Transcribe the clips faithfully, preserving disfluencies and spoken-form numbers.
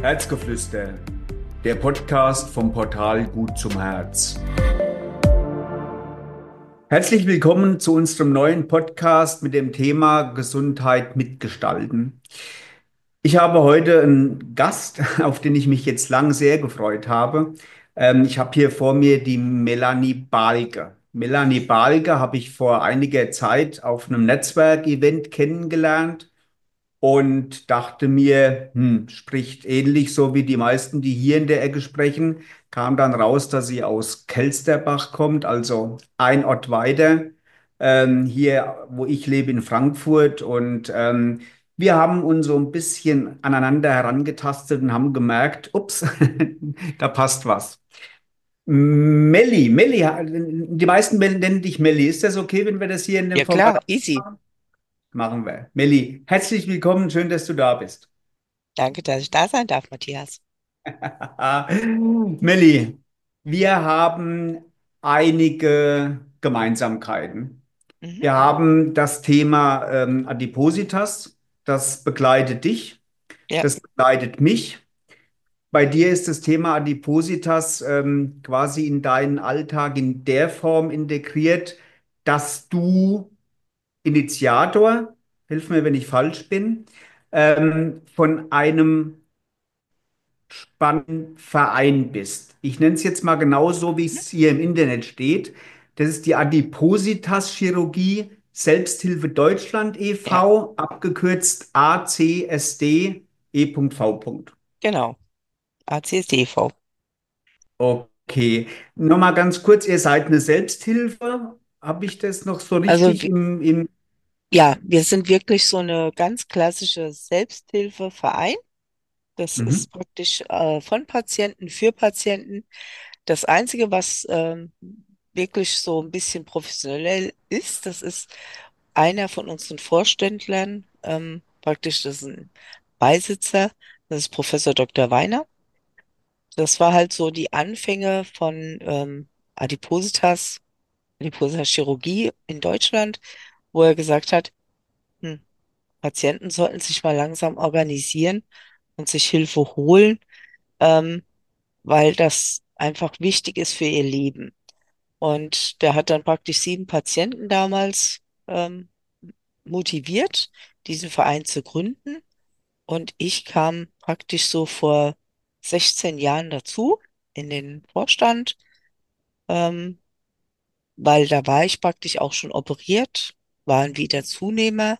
Herzgeflüster, der Podcast vom Portal Gut zum Herz. Herzlich willkommen zu unserem neuen Podcast mit dem Thema Gesundheit mitgestalten. Ich habe heute einen Gast, auf den ich mich jetzt lang sehr gefreut habe. Ähm, ich habe hier vor mir die Melanie Balge. Melanie Balge habe ich vor einiger Zeit auf einem Netzwerkevent kennengelernt und dachte mir, hm, spricht ähnlich so wie die meisten, die hier in der Ecke sprechen. Kam dann raus, dass sie aus Kelsterbach kommt, also ein Ort weiter, ähm, hier, wo ich lebe, in Frankfurt. Und ähm, wir haben uns so ein bisschen aneinander herangetastet und haben gemerkt, ups, da passt was. Melli, Melli, die meisten nennen dich Melli. Ist das okay, wenn wir das hier in dem Ja Format klar, easy. machen? Machen wir. Melli, herzlich willkommen, schön, dass du da bist. Danke, dass ich da sein darf, Matthias. Melli, wir haben einige Gemeinsamkeiten. Mhm. Wir haben das Thema ähm, Adipositas, das begleitet dich, Ja, das begleitet mich. Bei dir ist das Thema Adipositas ähm, quasi in deinen Alltag in der Form integriert, dass du Initiator, hilf mir, wenn ich falsch bin, ähm, von einem spannenden Verein bist. Ich nenne es jetzt mal genauso, wie mhm. es hier im Internet steht. Das ist die Adipositas-Chirurgie Selbsthilfe Deutschland Ja, e V, abgekürzt A C S D E.V. genau. A C S D V. Okay, nochmal ganz kurz, ihr seid eine Selbsthilfe. Habe ich das noch so Also richtig wi- im, im ja, wir sind wirklich so eine ganz klassische Selbsthilfeverein. Das Mhm. ist praktisch äh, von Patienten für Patienten. Das Einzige, was ähm, wirklich so ein bisschen professionell ist, das ist einer von unseren Vorständlern, ähm, praktisch das ist ein Beisitzer, das ist Professor Doktor Weiner. Das war halt so die Anfänge von ähm, Adipositas, Adipositas-Chirurgie in Deutschland, wo er gesagt hat, hm, Patienten sollten sich mal langsam organisieren und sich Hilfe holen, ähm, weil das einfach wichtig ist für ihr Leben. Und der hat dann praktisch sieben Patienten damals ähm, motiviert, diesen Verein zu gründen. Und ich kam praktisch so vor sechzehn Jahren dazu in den Vorstand. Ähm, weil da war ich praktisch auch schon operiert, war ein Wiederzunehmer.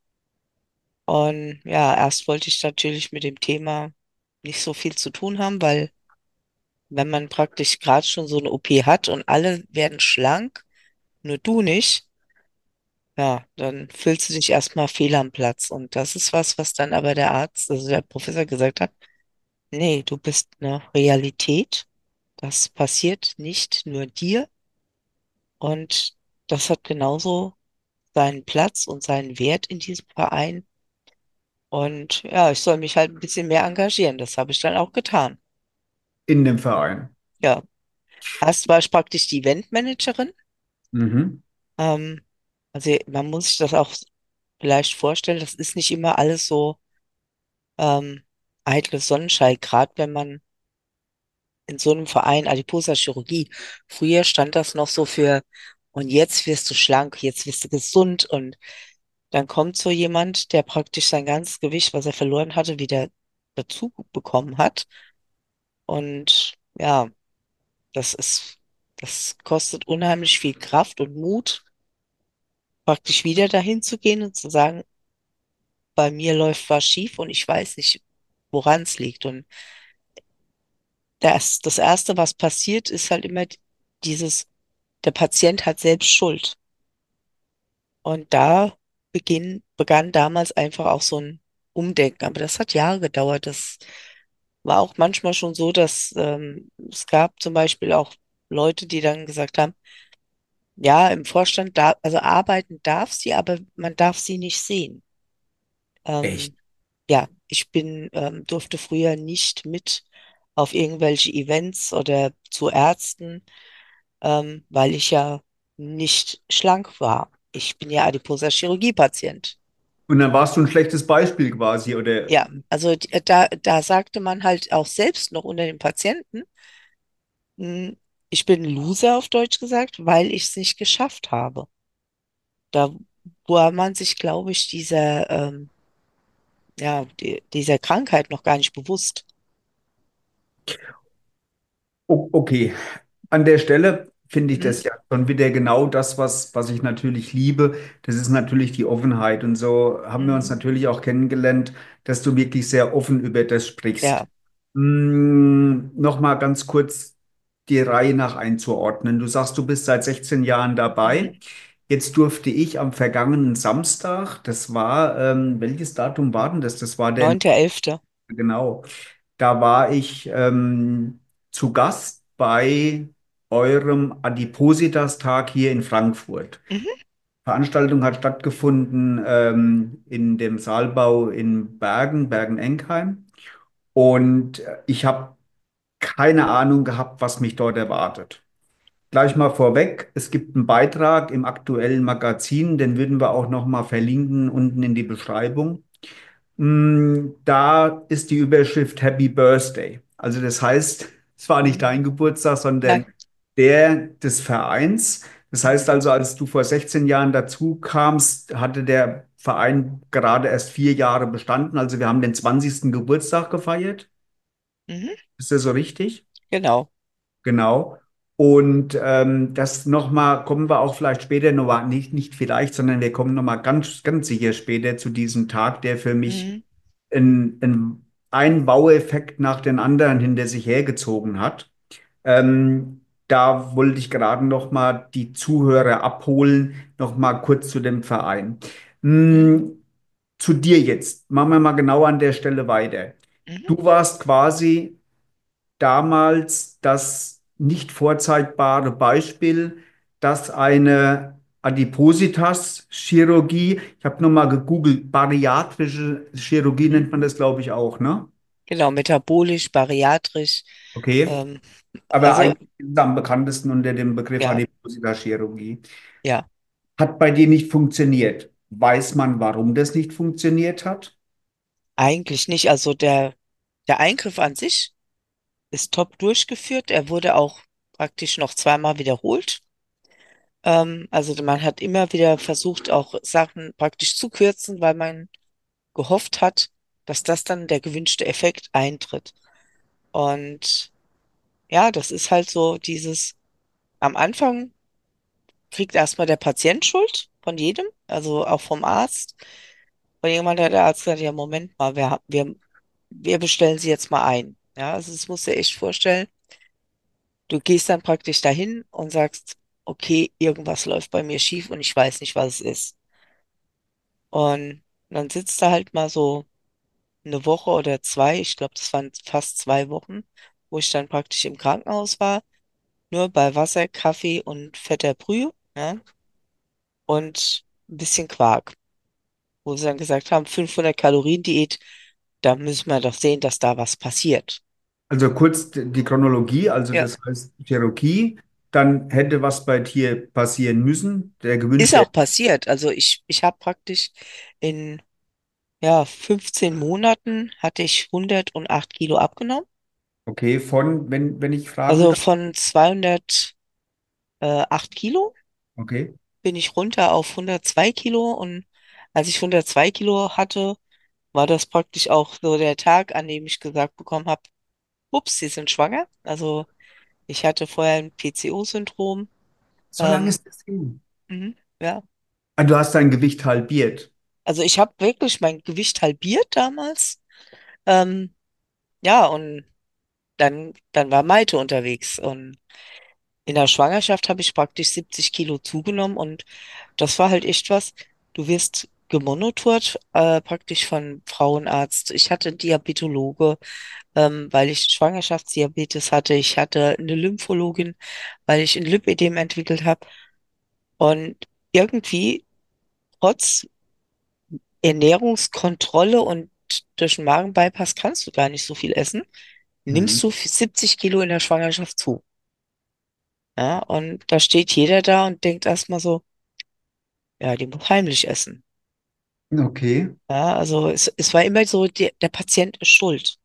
Und ja, erst wollte ich natürlich mit dem Thema nicht so viel zu tun haben, weil wenn man praktisch gerade schon so eine O P hat und alle werden schlank, nur du nicht, ja, dann fühlst du dich erstmal fehl am Platz. Und das ist was, was dann aber der Arzt, also der Professor gesagt hat, nee, du bist eine Realität. Das passiert nicht nur dir. Und das hat genauso seinen Platz und seinen Wert in diesem Verein. Und ja, ich soll mich halt ein bisschen mehr engagieren. Das habe ich dann auch getan. In dem Verein. Ja, erst war ich praktisch die Eventmanagerin. Mhm. Ähm, also man muss sich das auch vielleicht vorstellen, das ist nicht immer alles so ähm, eitles Sonnenschein, gerade wenn man in so einem Verein Adiposa Chirurgie, früher stand das noch so für, und jetzt wirst du schlank, jetzt wirst du gesund und dann kommt so jemand, der praktisch sein ganzes Gewicht, was er verloren hatte, wieder dazu bekommen hat. Und ja, das ist, das kostet unheimlich viel Kraft und Mut, praktisch wieder dahin zu gehen und zu sagen, bei mir läuft was schief und ich weiß nicht, woran es liegt. Und das, das Erste, was passiert, ist halt immer dieses, der Patient hat selbst Schuld. Und da beginn, begann damals einfach auch so ein Umdenken. Aber das hat Jahre gedauert. Das war auch manchmal schon so, dass ähm, es gab zum Beispiel auch Leute, die dann gesagt haben, ja, im Vorstand da, also arbeiten darf sie, aber man darf sie nicht sehen. Echt? Ähm, ja, ich bin, ähm, durfte früher nicht mit auf irgendwelche Events oder zu Ärzten, ähm, weil ich ja nicht schlank war. Ich bin ja adiposer Chirurgiepatient. Und dann warst du ein schlechtes Beispiel quasi, oder? Ja, also die- äh, da, da sagte man halt auch selbst noch unter den Patienten, mh, ich bin ein Loser auf Deutsch gesagt, weil ich es nicht geschafft habe. Da war man sich, glaube ich, dieser, ähm, ja, die, dieser Krankheit noch gar nicht bewusst. O- Okay, an der Stelle finde ich Mhm. das ja schon wieder genau das, was, was ich natürlich liebe. Das ist natürlich die Offenheit. Und so haben wir uns Mhm. natürlich auch kennengelernt, dass du wirklich sehr offen über das sprichst. Ja. Hm, noch mal ganz kurz die Reihe nach einzuordnen. Du sagst, du bist seit sechzehn Jahren Mhm. dabei. Jetzt durfte ich am vergangenen Samstag, das war, ähm, welches Datum war denn das? Das war der, Neunter Elfter. genau. Da war ich ähm, zu Gast bei eurem Adipositas-Tag hier in Frankfurt. Mhm. Veranstaltung hat stattgefunden ähm, in dem Saalbau in Bergen, Bergen-Enkheim. Und äh, ich habe keine Ahnung gehabt, was mich dort erwartet. Gleich mal vorweg, es gibt einen Beitrag im aktuellen Magazin, den würden wir auch noch mal verlinken unten in die Beschreibung. Mm, Da ist die Überschrift Happy Birthday. Also das heißt, es war nicht Mhm. dein Geburtstag, sondern Nein. der des Vereins. Das heißt also, als du vor sechzehn Jahren dazu kamst, hatte der Verein gerade erst vier Jahre bestanden. Also wir haben den zwanzigsten Geburtstag gefeiert. Mhm. Ist das so richtig? Genau. Genau. Und ähm, das nochmal, kommen wir auch vielleicht später nochmal, nicht, nicht vielleicht, sondern wir kommen nochmal ganz, ganz sicher später zu diesem Tag, der für mich Mhm. ein, ein, ein Baueffekt nach dem anderen hinter sich hergezogen hat. Ähm, Da wollte ich gerade noch mal die Zuhörer abholen, noch mal kurz zu dem Verein. Mhm. Hm, zu dir jetzt. Machen wir mal genau an der Stelle weiter. Mhm. Du warst quasi damals das nicht vorzeigbare Beispiel, dass eine Adipositas-Chirurgie, ich habe nur mal gegoogelt, bariatrische Chirurgie Mhm. nennt man das, glaube ich, auch, ne? Genau, metabolisch, bariatrisch. Okay. Ähm, Aber also, eigentlich ist es am bekanntesten unter dem Begriff ja, Adipositas-Chirurgie. ja, Hat bei dir nicht funktioniert. Weiß man, warum das nicht funktioniert hat? eigentlich nicht. Also der, der Eingriff an sich ist top durchgeführt. Er wurde auch praktisch noch zweimal wiederholt. Ähm, also man hat immer wieder versucht, auch Sachen praktisch zu kürzen, weil man gehofft hat, dass das dann der gewünschte Effekt eintritt. Und ja, das ist halt so dieses, am Anfang kriegt erstmal der Patient Schuld von jedem, also auch vom Arzt. Und irgendwann hat der Arzt gesagt, ja, Moment mal, wir, wir, wir bestellen Sie jetzt mal ein. Ja, also das musst du dir echt vorstellen. Du gehst dann praktisch dahin und sagst, okay, irgendwas läuft bei mir schief und ich weiß nicht, was es ist. Und dann sitzt er halt mal so eine Woche oder zwei, ich glaube, das waren fast zwei Wochen, wo ich dann praktisch im Krankenhaus war, nur bei Wasser, Kaffee und fetter Brühe, ja, und ein bisschen Quark, wo sie dann gesagt haben, fünfhundert Kalorien Diät, da müssen wir doch sehen, dass da was passiert. Also kurz die Chronologie, also Ja, das heißt Chirurgie, dann hätte was bei dir passieren müssen, der ist gewünschte, auch passiert. Also ich, ich habe praktisch in ja, fünfzehn Monaten hatte ich hundertacht Kilo abgenommen. okay, von, wenn, wenn ich fragen Also darf, von zweihundertacht Kilo okay, bin ich runter auf hundertzwei Kilo und als ich hundertzwei Kilo hatte, war das praktisch auch so der Tag, an dem ich gesagt bekommen habe, ups, Sie sind schwanger. Also ich hatte vorher ein P C O-Syndrom. so lange Ähm, ist das hin. mhm, ja, Ah, du hast dein Gewicht halbiert. also ich habe wirklich mein Gewicht halbiert damals. Ähm, ja, und dann, dann war Malte unterwegs und in der Schwangerschaft habe ich praktisch siebzig Kilo zugenommen und das war halt echt was. Du wirst gemonitort, äh, praktisch von Frauenarzt. Ich hatte einen Diabetologe, ähm, weil ich Schwangerschaftsdiabetes hatte. Ich hatte eine Lymphologin, weil ich ein Lipödem entwickelt habe. Und irgendwie, trotz Ernährungskontrolle und durch den Magenbypass kannst du gar nicht so viel essen, Mhm. nimmst du siebzig Kilo in der Schwangerschaft zu. Ja, und da steht jeder da und denkt erstmal so, ja, die muss heimlich essen. Okay. Ja, also es, es war immer so, der, der Patient ist schuld.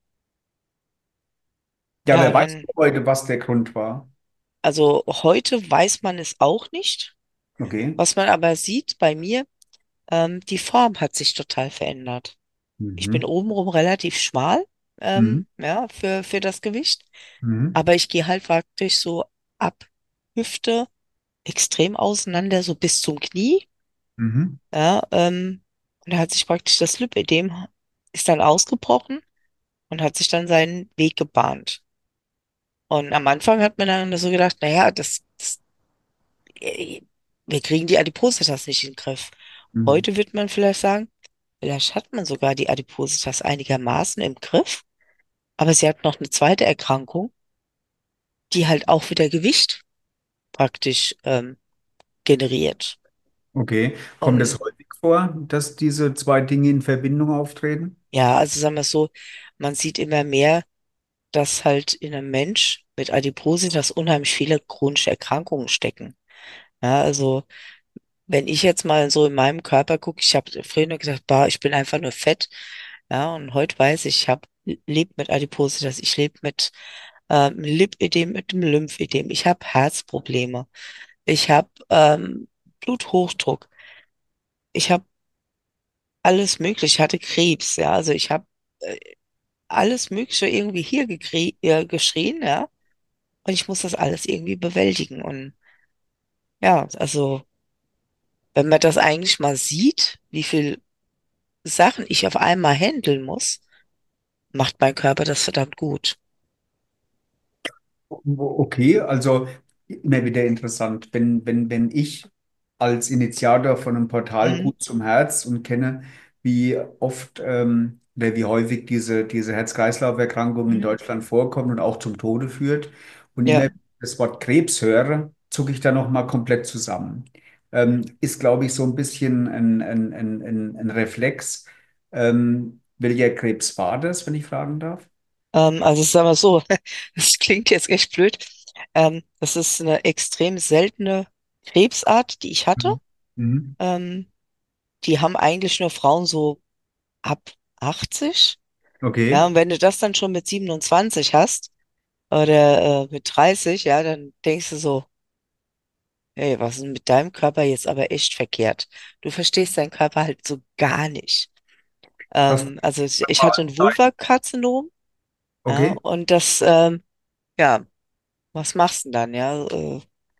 Ja, Ja, wer und weiß dann, heute, was der Grund war? also heute weiß man es auch nicht. Okay. Was man aber sieht bei mir, ähm, die Form hat sich total verändert. Ich bin Mhm. obenrum relativ schmal, Mhm. ähm, ja, für, für das Gewicht. Mhm. Aber ich gehe halt praktisch so ab Hüfte extrem auseinander, so bis zum Knie. Mhm. Ja, ähm, und da hat sich praktisch das Lipödem ist dann ausgebrochen und hat sich dann seinen Weg gebahnt. Und am Anfang hat man dann so gedacht, naja, das, das, äh, wir kriegen die Adipositas nicht in den Griff. Mhm. Heute wird man vielleicht sagen, vielleicht hat man sogar die Adipositas einigermaßen im Griff, aber sie hat noch eine zweite Erkrankung, die halt auch wieder Gewicht praktisch ähm, generiert. Okay. Kommt es Und häufig vor, dass diese zwei Dinge in Verbindung auftreten? ja, also sagen wir es so, man sieht immer mehr, dass halt in einem Mensch mit Adipositas unheimlich viele chronische Erkrankungen stecken. Ja, also wenn ich jetzt mal so in meinem Körper gucke, ich habe früher nur gesagt, bah, ich bin einfach nur fett. Ja, und heute weiß ich, ich habe lebe mit Adipositas, ich lebe mit ähm, Lipödem, mit dem Lymphödem, ich habe Herzprobleme, ich habe ähm, Bluthochdruck, ich habe alles Mögliche, ich hatte Krebs, ja, also ich habe äh, alles Mögliche irgendwie hier gekrie äh, geschrien, ja, und ich muss das alles irgendwie bewältigen. Und ja, also wenn man das eigentlich mal sieht, wie viel Sachen ich auf einmal handeln muss, macht mein Körper das verdammt gut. Okay, also immer wieder interessant. Wenn, wenn, wenn ich als Initiator von einem Portal Mhm. gut zum Herz und kenne, wie oft ähm, oder wie häufig diese, diese Herz-Kreislauf-Erkrankung in Mhm. Deutschland vorkommt und auch zum Tode führt und immer Ja, das Wort Krebs höre, zucke ich da nochmal komplett zusammen. Ähm, ist, glaube ich, so ein bisschen ein, ein, ein, ein, ein Reflex. Ähm, welcher Krebs war das, wenn ich fragen darf? ähm, also sagen wir so, das klingt jetzt echt blöd. Ähm, das ist eine extrem seltene Krebsart, die ich hatte. Mhm. Mhm. Ähm, die haben eigentlich nur Frauen so ab achtzig. Ja, Okay. und wenn du das dann schon mit siebenundzwanzig hast oder äh, mit dreißig, ja, dann denkst du so, hey, was ist denn mit deinem Körper jetzt aber echt verkehrt? Du verstehst deinen Körper halt so gar nicht. Was Ähm, also ich, ich hatte ein Vulvakarzinom, ja, Okay. und das, ähm, ja, was machst du denn dann, ja? Äh,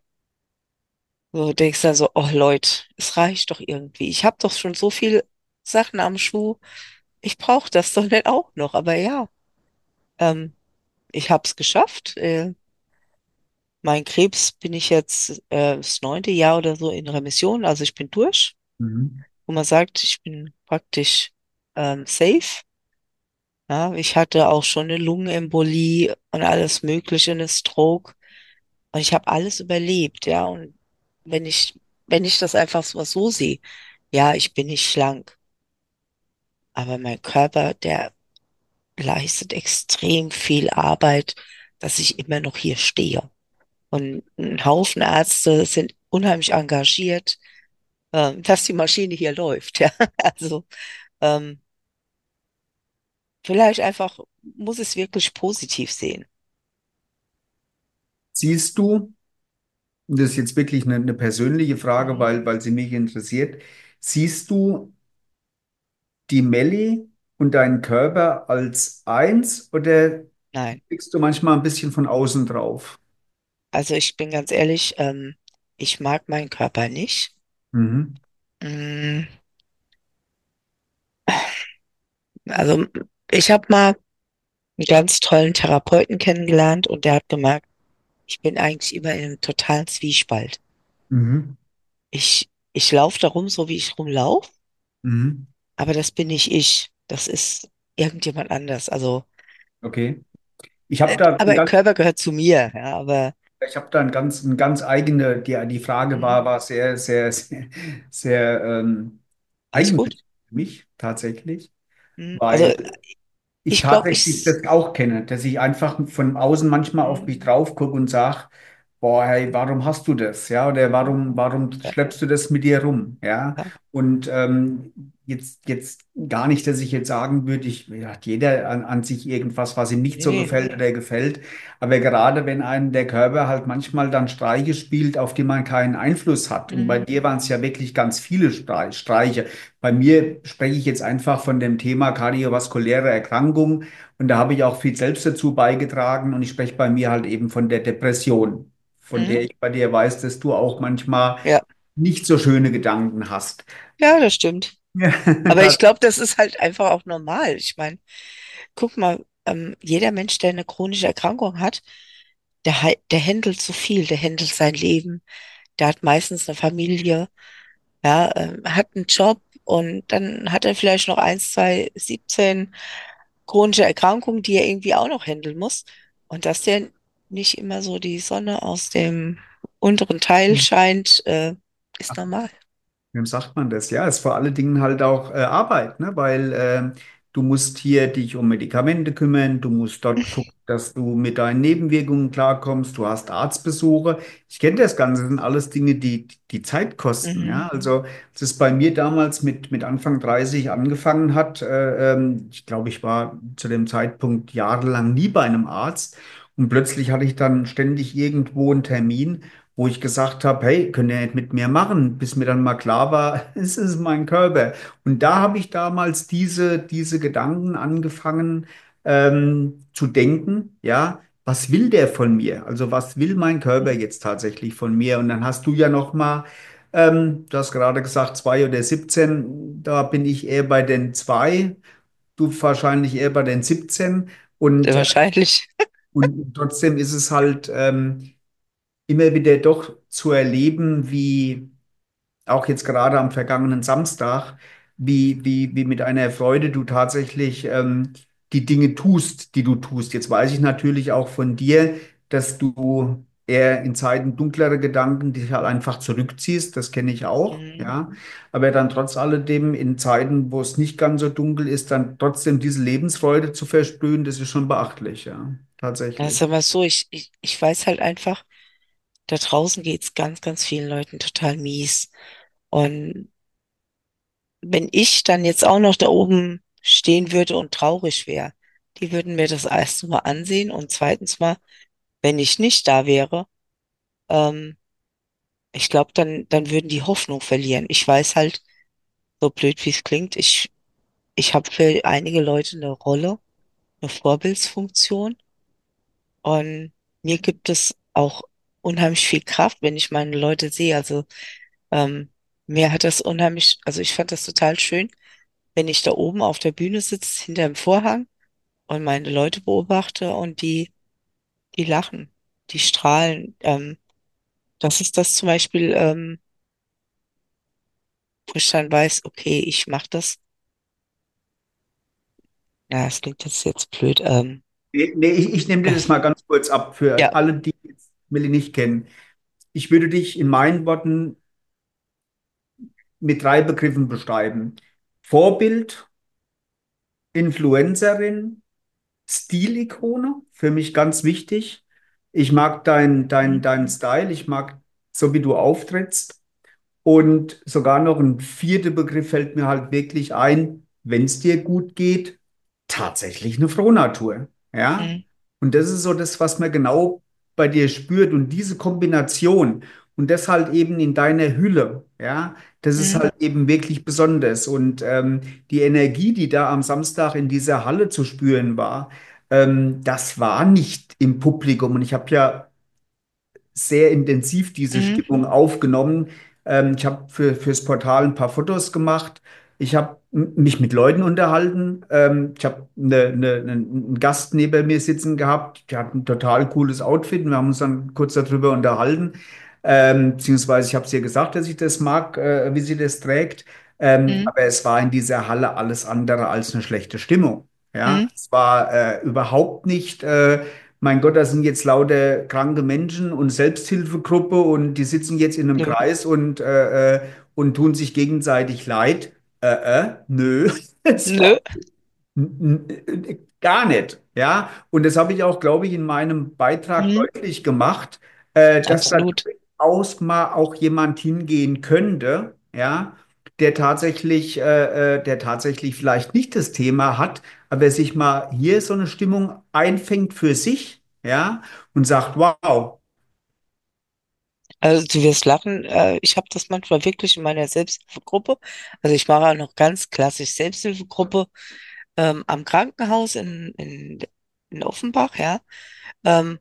so denkst dann so, oh Leute, es reicht doch irgendwie. Ich habe doch schon so viel Sachen am Schuh. Ich brauche das doch nicht auch noch. Aber ja, ähm, ich habe es geschafft. Äh, mein Krebs bin ich jetzt äh, das neunte Jahr oder so in Remission. Also ich bin durch, Mhm. wo man sagt, ich bin praktisch ähm, safe. Ja, ich hatte auch schon eine Lungenembolie und alles Mögliche, eine Stroke. Und ich habe alles überlebt, ja. Und wenn ich, wenn ich das einfach so so sehe, ja, ich bin nicht schlank, aber mein Körper, der leistet extrem viel Arbeit, dass ich immer noch hier stehe. Und ein Haufen Ärzte sind unheimlich engagiert, ähm, dass die Maschine hier läuft, ja. Also, ähm, vielleicht einfach muss es wirklich positiv sehen. Siehst du, und das ist jetzt wirklich eine, eine persönliche Frage, Mhm. weil, weil sie mich interessiert, siehst du die Melli und deinen Körper als eins oder Nein. blickst du manchmal ein bisschen von außen drauf? Also ich bin ganz ehrlich, ähm, ich mag meinen Körper nicht. Mhm. Mm, Also ich habe mal einen ganz tollen Therapeuten kennengelernt und der hat gemerkt, ich bin eigentlich immer in einem totalen Zwiespalt. Mhm. Ich, ich laufe da rum, so wie ich rumlaufe, Mhm. aber das bin nicht ich. Das ist irgendjemand anders. Also, Okay. Ich habe äh, da aber ein der ganz, Körper gehört zu mir, ja, aber ich habe da ein ganz, ein ganz eigene, die, die Frage mhm, war, war sehr, sehr, sehr, sehr ähm, alles gut. eigentümlich für mich tatsächlich, Mhm. Also weil ich ich glaube, tatsächlich ich, das auch kenne, dass ich einfach von außen manchmal auf mhm, mich drauf gucke und sage, boah, hey, warum hast du das? Ja, oder warum, warum Ja, schleppst du das mit dir rum? Ja, ja. und ähm, jetzt, jetzt gar nicht, dass ich jetzt sagen würde, ich, ja, hat jeder an, an sich irgendwas, was ihm nicht Nee, so nee. gefällt oder gefällt. Aber gerade wenn einem der Körper halt manchmal dann Streiche spielt, auf die man keinen Einfluss hat. Und bei Mhm. dir waren es ja wirklich ganz viele Strei- Streiche. Bei mir spreche ich jetzt einfach von dem Thema kardiovaskuläre Erkrankung. Und da habe ich auch viel selbst dazu beigetragen. Und ich spreche bei mir halt eben von der Depression, von Mhm. der ich bei dir weiß, dass du auch manchmal Ja, nicht so schöne Gedanken hast. ja, das stimmt. Ja, Aber das, ich glaube, das ist halt einfach auch normal. Ich meine, guck mal, ähm, jeder Mensch, der eine chronische Erkrankung hat, der, hei- der händelt so viel, der händelt sein Leben, der hat meistens eine Familie, ja, ähm, hat einen Job und dann hat er vielleicht noch eins, zwei, siebzehn chronische Erkrankungen, die er irgendwie auch noch handeln muss. Und dass der nicht immer so die Sonne aus dem unteren Teil scheint, äh, ist normal. wem sagt man das? Ja, ist vor allen Dingen halt auch äh, Arbeit, ne? Weil ähm, du musst hier dich um Medikamente kümmern, du musst dort gucken, dass du mit deinen Nebenwirkungen klarkommst, du hast Arztbesuche. Ich kenne das Ganze, das sind alles Dinge, die, die Zeit kosten, Mhm. ja. Also, als es bei mir damals mit, mit Anfang dreißig angefangen hat, äh, ähm, ich glaube, ich war zu dem Zeitpunkt jahrelang nie bei einem Arzt und plötzlich hatte ich dann ständig irgendwo einen Termin, wo ich gesagt habe, hey, könnt ihr nicht mit mir machen, bis mir dann mal klar war, es ist mein Körper. Und da habe ich damals diese, diese Gedanken angefangen ähm, zu denken, ja, was will der von mir? Also was will mein Körper jetzt tatsächlich von mir? Und dann hast du ja noch mal, ähm, du hast gerade gesagt, zwei oder siebzehn, da bin ich eher bei den zwei, du wahrscheinlich eher bei den siebzehn. Und, Sehr äh, wahrscheinlich. und trotzdem ist es halt ähm, immer wieder doch zu erleben, wie auch jetzt gerade am vergangenen Samstag, wie, wie, wie mit einer Freude du tatsächlich ähm, die Dinge tust, die du tust. Jetzt weiß ich natürlich auch von dir, dass du eher in Zeiten dunklerer Gedanken dich halt einfach zurückziehst. Das kenne ich auch, Mhm. ja. Aber dann trotz alledem in Zeiten, wo es nicht ganz so dunkel ist, dann trotzdem diese Lebensfreude zu versprühen, das ist schon beachtlich, ja. Ja, Tatsächlich. sag mal so, ich, ich, ich weiß halt einfach, da draußen geht's ganz, ganz vielen Leuten total mies. Und wenn ich dann jetzt auch noch da oben stehen würde und traurig wäre, die würden mir das erste mal ansehen und zweitens mal, wenn ich nicht da wäre, ähm, ich glaube, dann, dann würden die Hoffnung verlieren. Ich weiß halt, so blöd wie es klingt, ich, ich habe für einige Leute eine Rolle, eine Vorbildsfunktion und mir gibt es auch unheimlich viel Kraft, wenn ich meine Leute sehe. Also ähm, mir hat das unheimlich, also ich fand das total schön, wenn ich da oben auf der Bühne sitze, hinter dem Vorhang und meine Leute beobachte und die, die lachen, die strahlen. Ähm, das ist das zum Beispiel, ähm, wo ich dann weiß, okay, ich mache das. Ja, es klingt jetzt jetzt blöd. Ähm, Nee, nee, ich, ich nehme dir das mal ganz kurz ab für ja, alle, die jetzt Millie nicht kennen. Ich würde dich in meinen Worten mit drei Begriffen beschreiben. Vorbild, Influencerin, Stilikone, für mich ganz wichtig. Ich mag dein, dein, mhm, dein Style, ich mag so, wie du auftrittst. Und sogar noch ein vierter Begriff fällt mir halt wirklich ein, wenn es dir gut geht, tatsächlich eine Frohnatur. Ja? mhm, Und das ist so das, was man genau bei dir spürt. Und diese Kombination und das halt eben in deiner Hülle, ja, das ist mhm, halt eben wirklich besonders. Und ähm, die Energie, die da am Samstag in dieser Halle zu spüren war, ähm, das war nicht im Publikum. Und ich habe ja sehr intensiv diese mhm, Stimmung aufgenommen. Ähm, ich habe für, fürs Portal ein paar Fotos gemacht. Ich habe mich mit Leuten unterhalten. Ähm, ich habe eine, eine, einen Gast neben mir sitzen gehabt. Der hat ein total cooles Outfit. Wir haben uns dann kurz darüber unterhalten. Ähm, beziehungsweise ich habe es ihr gesagt, dass ich das mag, äh, wie sie das trägt. Ähm, mhm, aber es war in dieser Halle alles andere als eine schlechte Stimmung. Ja, mhm. es war äh, überhaupt nicht. Äh, mein Gott, das sind jetzt lauter kranke Menschen und Selbsthilfegruppe und die sitzen jetzt in einem Nö, Kreis und, äh, äh, und tun sich gegenseitig leid. Äh, äh, nö, es war nö, n- n- gar nicht. Ja, und das habe ich auch, glaube ich, in meinem Beitrag mhm, deutlich gemacht. äh, dass da Absolut. durchaus mal auch jemand hingehen könnte, ja, der tatsächlich, äh, äh, der tatsächlich vielleicht nicht das Thema hat, aber sich mal hier so eine Stimmung einfängt für sich, ja, und sagt, wow, Also du wirst lachen, äh, ich habe das manchmal wirklich in meiner Selbsthilfegruppe. Also ich mache auch noch ganz klassisch Selbsthilfegruppe ähm, am Krankenhaus in, in, in Offenbach, ja. Ähm,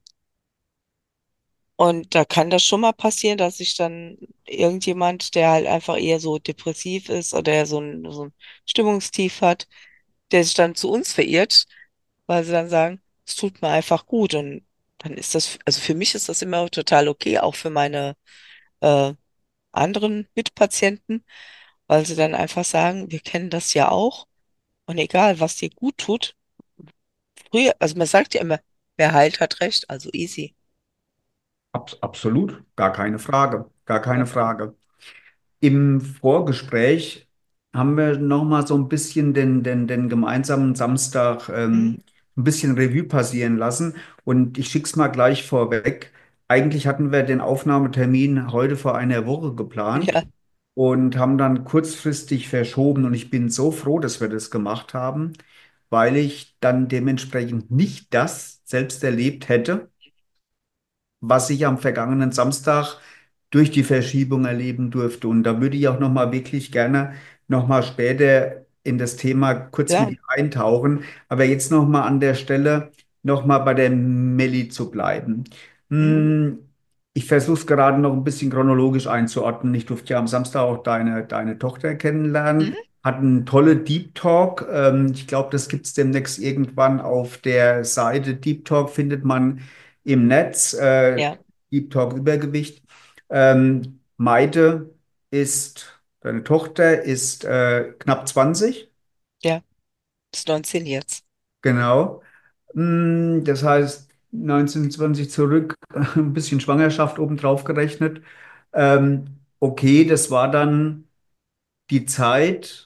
und da kann das schon mal passieren, dass sich dann irgendjemand, der halt einfach eher so depressiv ist oder so ein, so ein Stimmungstief hat, der sich dann zu uns verirrt, weil sie dann sagen, es tut mir einfach gut. Und dann ist das, also für mich ist das immer total okay, auch für meine äh, anderen Mitpatienten, weil sie dann einfach sagen, wir kennen das ja auch. Und egal, was dir gut tut, früher, also man sagt ja immer, wer heilt, hat recht, also easy. abs absolut, gar keine Frage, gar Ja. keine Frage. Im Vorgespräch haben wir noch mal so ein bisschen den, den, den gemeinsamen Samstag Mhm. ähm, ein bisschen Revue passieren lassen. Und ich schicke es mal gleich vorweg. Eigentlich hatten wir den Aufnahmetermin heute vor einer Woche geplant Ja, und haben dann kurzfristig verschoben. Und ich bin so froh, dass wir das gemacht haben, weil ich dann dementsprechend nicht das selbst erlebt hätte, was ich am vergangenen Samstag durch die Verschiebung erleben durfte. Und da würde ich auch noch mal wirklich gerne noch mal später in das Thema kurz mit klar. dir eintauchen. Aber jetzt noch mal an der Stelle noch mal bei der Melli zu bleiben. Mhm. Hm, ich versuche es gerade noch ein bisschen chronologisch einzuordnen. Ich durfte ja am Samstag auch deine, deine Tochter kennenlernen. Mhm. Hatten tolle Deep Talk. Ähm, ich glaube, das gibt es demnächst irgendwann auf der Seite. Deep Talk findet man im Netz. Äh, Ja, Deep Talk Übergewicht. Ähm, Maite ist, deine Tochter ist äh, knapp zwanzig, ja, ist neunzehn jetzt. genau. Mm, das heißt, neunzehn, zwanzig zurück, ein bisschen Schwangerschaft obendrauf gerechnet. Ähm, okay, das war dann die Zeit,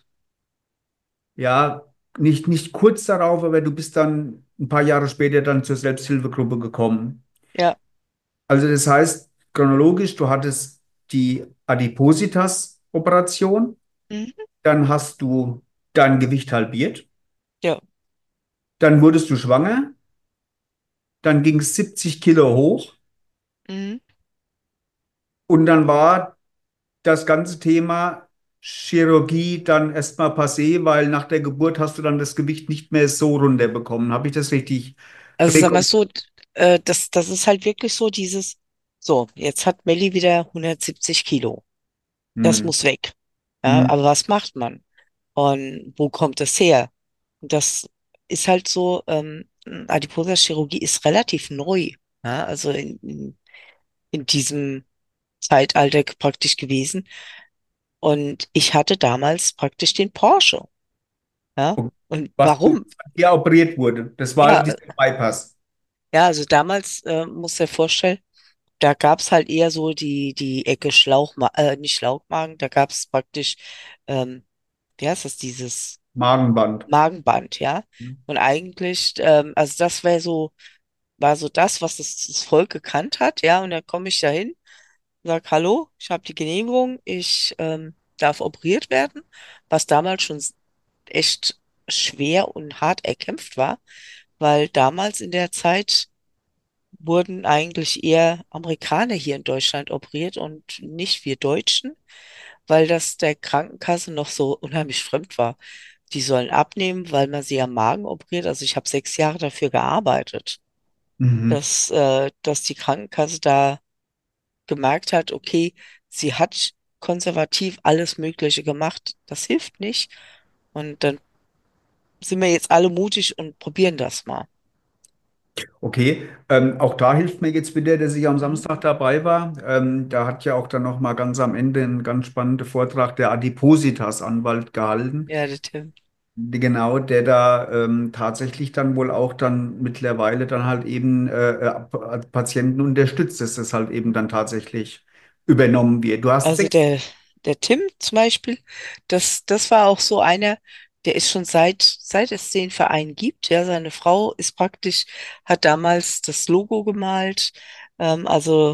ja, nicht, nicht kurz darauf, aber du bist dann ein paar Jahre später dann zur Selbsthilfegruppe gekommen. Ja. Also das heißt, chronologisch, du hattest die Adipositas-Operation, Mhm. dann hast du dein Gewicht halbiert, Ja. dann wurdest du schwanger, dann ging es siebzig Kilo hoch Mhm. und dann war das ganze Thema Chirurgie dann erstmal passé, weil nach der Geburt hast du dann das Gewicht nicht mehr so runterbekommen. Habe ich das richtig Also sag mal rekonstruiert? so, äh, das, das ist halt wirklich so dieses, so, jetzt hat Melli wieder hundertsiebzig Kilo. Das Hm. muss weg. Ja, Hm. aber was macht man? Und wo kommt es her? Und das ist halt so, ähm, Adipositas-Chirurgie ist relativ neu. Ja, also in, in, in diesem Zeitalter praktisch gewesen. Und ich hatte damals praktisch den Porsche. Ja, Okay. und Was warum? ja operiert wurde. Das war Ja, dieser Bypass. ja, also damals äh, muss er vorstellen, da gab es halt eher so die, die Ecke Schlauchmagen, äh, nicht Schlauchmagen, da gab es praktisch, ähm, wie heißt das, dieses Magenband. Magenband, ja. Und eigentlich, ähm, also das wäre so, war so das, was das, das Volk gekannt hat, ja. Und dann komme ich da hin, sag, hallo, ich habe die Genehmigung, ich ähm, darf operiert werden, was damals schon echt schwer und hart erkämpft war, weil damals in der Zeit wurden eigentlich eher Amerikaner hier in Deutschland operiert und nicht wir Deutschen, weil das der Krankenkasse noch so unheimlich fremd war. Die sollen abnehmen, weil man sie am Magen operiert. Also ich habe sechs Jahre dafür gearbeitet, Mhm. dass, äh, dass die Krankenkasse da gemerkt hat, okay, sie hat konservativ alles Mögliche gemacht, das hilft nicht. Und dann sind wir jetzt alle mutig und probieren das mal. Okay, ähm, auch da hilft mir jetzt wieder, dass ich am Mhm. Samstag dabei war. Ähm, da hat ja auch dann noch mal ganz am Ende einen ganz spannenden Vortrag der Adipositas-Anwalt gehalten. Ja, der Tim. Die- Genau, der da ähm, tatsächlich dann wohl auch dann mittlerweile dann halt eben äh, äh, Pa- Patienten unterstützt, dass das halt eben dann tatsächlich übernommen wird. Du hast Also sechs. der, der Tim zum Beispiel, das, das war auch so einer, der ist schon seit, seit es den Verein gibt. Ja, seine Frau ist praktisch, hat damals das Logo gemalt. Ähm, also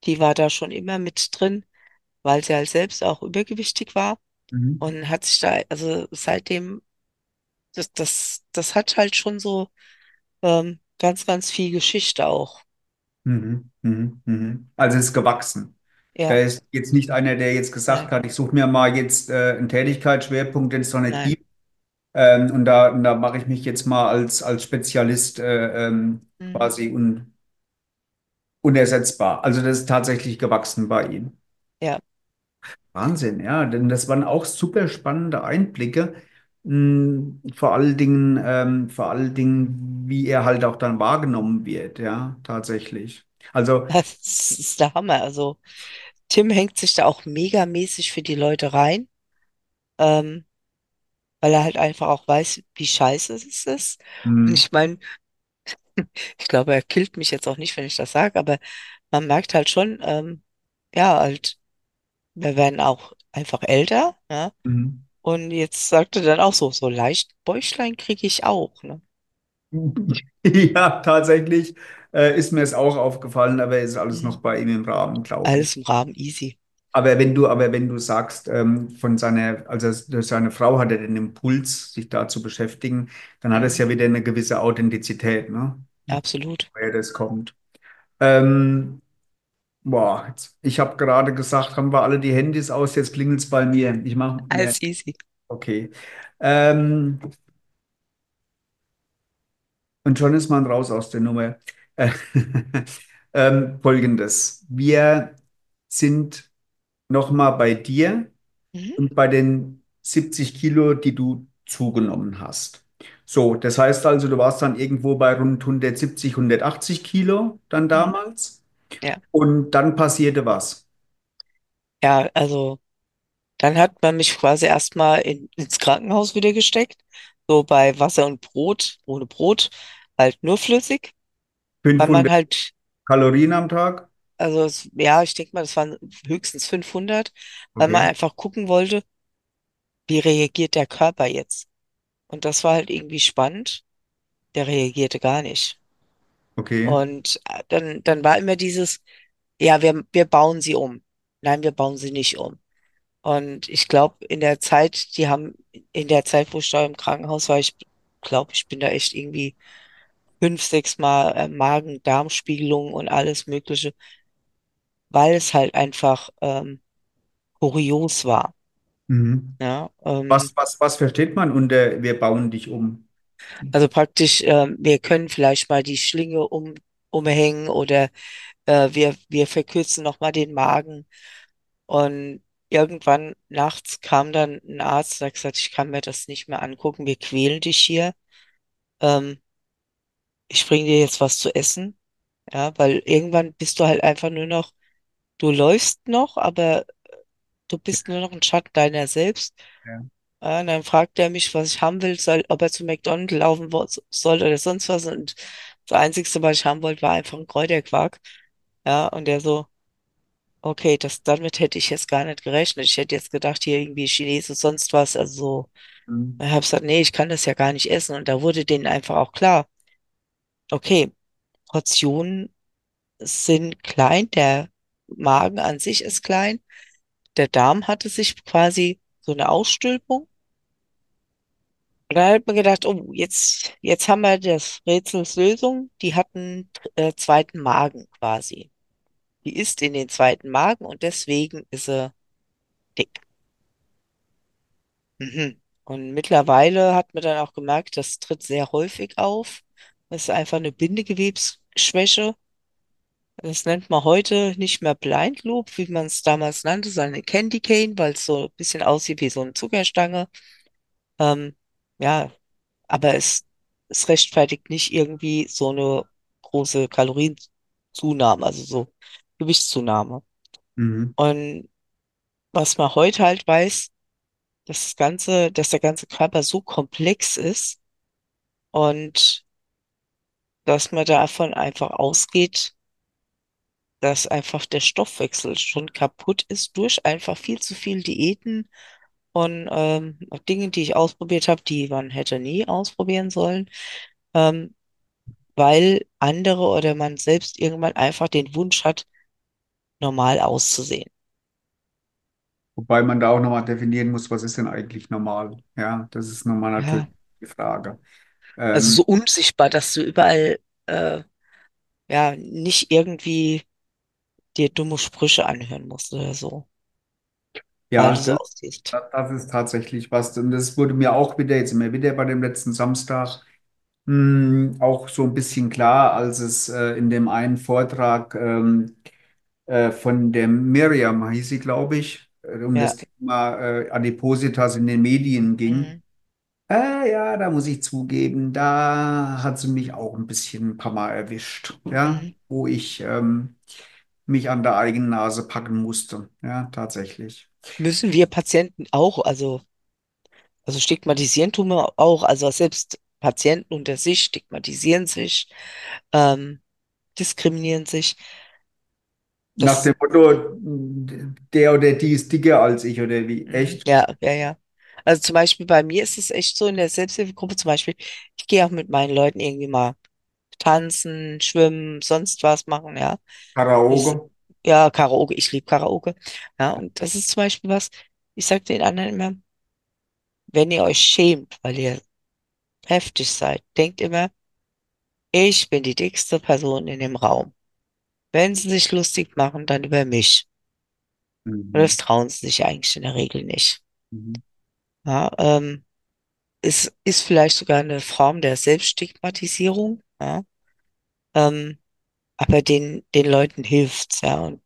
die war da schon immer mit drin, weil sie halt selbst auch übergewichtig war Mhm. und hat sich da, also seitdem, das, das, das hat halt schon so ähm, ganz, ganz viel Geschichte auch. Mhm. Mhm. Mhm. Also es ist gewachsen. Ja, Er ist jetzt nicht einer, der jetzt gesagt nein, hat, ich suche mir mal jetzt äh, einen Tätigkeitsschwerpunkt, den es noch nicht nein. gibt. Ähm, und da, und da mache ich mich jetzt mal als, als Spezialist äh, ähm, Mhm. quasi un, unersetzbar. Also das ist tatsächlich gewachsen bei ihm. Ja, Wahnsinn, ja, denn das waren auch super spannende Einblicke. Mh, vor allen Dingen, ähm, vor allen Dingen, wie er halt auch dann wahrgenommen wird, ja, tatsächlich. Also, das ist der Hammer. Also Tim hängt sich da auch megamäßig für die Leute rein, ähm, weil er halt einfach auch weiß, wie scheiße es ist. Und mh, ich meine, ich glaube, er killt mich jetzt auch nicht, wenn ich das sage, aber man merkt halt schon, ähm, ja, halt, wir werden auch einfach älter, ja. mh. Und jetzt sagte dann auch so, so leicht Bäuchlein kriege ich auch, ne? Ja, tatsächlich äh, ist mir es auch aufgefallen, aber ist alles noch Mhm. bei ihm im Rahmen, glaube ich. Alles im Rahmen, easy. Aber wenn du, aber wenn du sagst, ähm, von seiner, also durch seine Frau hat er den Impuls, sich da zu beschäftigen, dann hat es Mhm. ja wieder eine gewisse Authentizität, ne? Absolut. Woher das kommt. Ähm, boah, jetzt, ich habe gerade gesagt, haben wir alle die Handys aus, jetzt klingelt es bei mir. Ich mache mir, Alles easy. okay. Ähm, und schon ist man raus aus der Nummer. Äh, ähm, Folgendes. Wir sind nochmal bei dir Mhm. und bei den siebzig Kilo, die du zugenommen hast. So, das heißt also, du warst dann irgendwo bei rund hundertsiebzig, hundertachtzig Kilo dann Mhm. damals. Ja. Und dann passierte was. Ja, also dann hat man mich quasi erstmal in, ins Krankenhaus wieder gesteckt. So bei Wasser und Brot, ohne Brot, halt nur flüssig, weil man fünfhundert halt, Kalorien am Tag. also es, ja, ich denke mal, das waren höchstens fünfhundert, weil man Okay, einfach gucken wollte, wie reagiert der Körper jetzt. Und das war halt irgendwie spannend. Der reagierte gar nicht. okay. Und äh, dann, dann war immer dieses, ja, wir, wir bauen sie um. Nein, wir bauen sie nicht um. Und ich glaube, in der Zeit, die haben, in der Zeit, wo ich da im Krankenhaus war, ich glaube, ich bin da echt irgendwie fünf, sechs Mal äh, Magen-Darm-Spiegelung und alles Mögliche, weil es halt einfach ähm, kurios war. Mhm. Ja, ähm, Was, was, was versteht man unter wir bauen dich um? also praktisch, ähm, wir können vielleicht mal die Schlinge um, umhängen oder äh, wir, wir verkürzen nochmal den Magen. Und irgendwann nachts kam dann ein Arzt, der hat gesagt, ich kann mir das nicht mehr angucken, wir quälen dich hier. Ähm, Ich bringe dir jetzt was zu essen. Ja, weil irgendwann bist du halt einfach nur noch, du läufst noch, aber du bist nur noch ein Schatten deiner selbst. Ja. Ja, und dann fragt er mich, was ich haben will, soll, ob er zu McDonald's laufen wo- soll oder sonst was. Und das Einzige, was ich haben wollte, war einfach ein Kräuterquark. Ja, und der so, okay, das, damit hätte ich jetzt gar nicht gerechnet. Ich hätte jetzt gedacht, hier irgendwie Chinesisch, sonst was. Also so. Mhm. Ich habe gesagt, nee, ich kann das ja gar nicht essen. Und da wurde denen einfach auch klar, okay, Portionen sind klein, der Magen an sich ist klein, der Darm hatte sich quasi so eine Ausstülpung. Und da hat man gedacht, oh, jetzt, jetzt haben wir das Rätsels Lösung. Die hatten äh, zweiten Magen quasi. Die ist in den zweiten Magen und deswegen ist sie dick. Mhm. Und mittlerweile hat man dann auch gemerkt, das tritt sehr häufig auf. Das ist einfach eine Bindegewebsschwäche. Das nennt man heute nicht mehr Blind Loop, wie man es damals nannte, sondern Candy Cane, weil es so ein bisschen aussieht wie so eine Zuckerstange. Ähm, ja, aber es, es rechtfertigt nicht irgendwie so eine große Kalorienzunahme, also so Gewichtszunahme. Mhm. Und was man heute halt weiß, dass das Ganze, dass der ganze Körper so komplex ist und dass man davon einfach ausgeht, dass einfach der Stoffwechsel schon kaputt ist durch einfach viel zu viel Diäten und ähm, Dinge, die ich ausprobiert habe, die man hätte nie ausprobieren sollen, ähm, weil andere oder man selbst irgendwann einfach den Wunsch hat, normal auszusehen. Wobei man da auch nochmal definieren muss, was ist denn eigentlich normal? Ja, das ist nochmal natürlich Ja. die Frage. Also Ähm, so unsichtbar, dass du überall äh, ja nicht irgendwie dir dumme Sprüche anhören musst oder so, weil ja, du so das, aussiehst. das ist tatsächlich was. Und das wurde mir auch wieder, jetzt immer wieder bei dem letzten Samstag, mh, auch so ein bisschen klar, als es äh, in dem einen Vortrag ähm, äh, von der Miriam, hieß sie, glaube ich, äh, um Ja. das Thema äh, Adipositas in den Medien ging. Mhm. Äh, ja, da muss ich zugeben, da hat sie mich auch ein bisschen ein paar Mal erwischt, ja, Mhm. wo ich ähm, mich an der eigenen Nase packen musste, ja, tatsächlich. Müssen wir Patienten auch, also, also stigmatisieren tun wir auch, also selbst Patienten unter sich stigmatisieren sich, ähm, diskriminieren sich. Nach Das, dem Motto, der oder die ist dicker als ich oder wie, mhm. echt? Ja, ja, ja. Also zum Beispiel bei mir ist es echt so in der Selbsthilfegruppe zum Beispiel, ich gehe auch mit meinen Leuten irgendwie mal tanzen, schwimmen, sonst was machen, ja. Karaoke? Ich, ja, Karaoke, ich liebe Karaoke. Ja, und das ist zum Beispiel was, ich sage den anderen immer, wenn ihr euch schämt, weil ihr heftig seid, denkt immer, ich bin die dickste Person in dem Raum. Wenn sie sich lustig machen, dann über mich. Und das Mhm. trauen sie sich eigentlich in der Regel nicht. Mhm. Ja, ähm, es ist vielleicht sogar eine Form der Selbststigmatisierung, ja, ähm, aber den, den Leuten hilft's, ja, und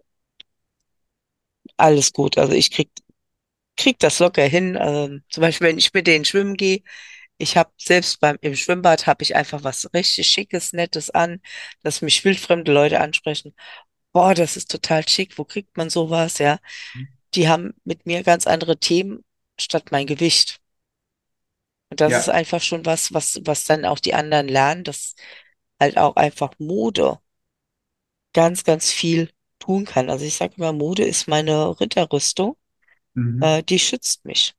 alles gut. Also ich krieg, krieg das locker hin. Ähm, zum Beispiel, wenn ich mit denen schwimmen gehe, ich habe selbst beim im Schwimmbad habe ich einfach was richtig Schickes, Nettes an, dass mich wildfremde Leute ansprechen. Boah, das ist total schick. Wo kriegt man sowas? Ja, die haben mit mir ganz andere Themen statt mein Gewicht. Und das ist Ja. einfach schon was, was, was dann auch die anderen lernen, dass halt auch einfach Mode ganz, ganz viel tun kann. Also ich sage immer, Mode ist meine Ritterrüstung, Mhm. äh, die schützt mich.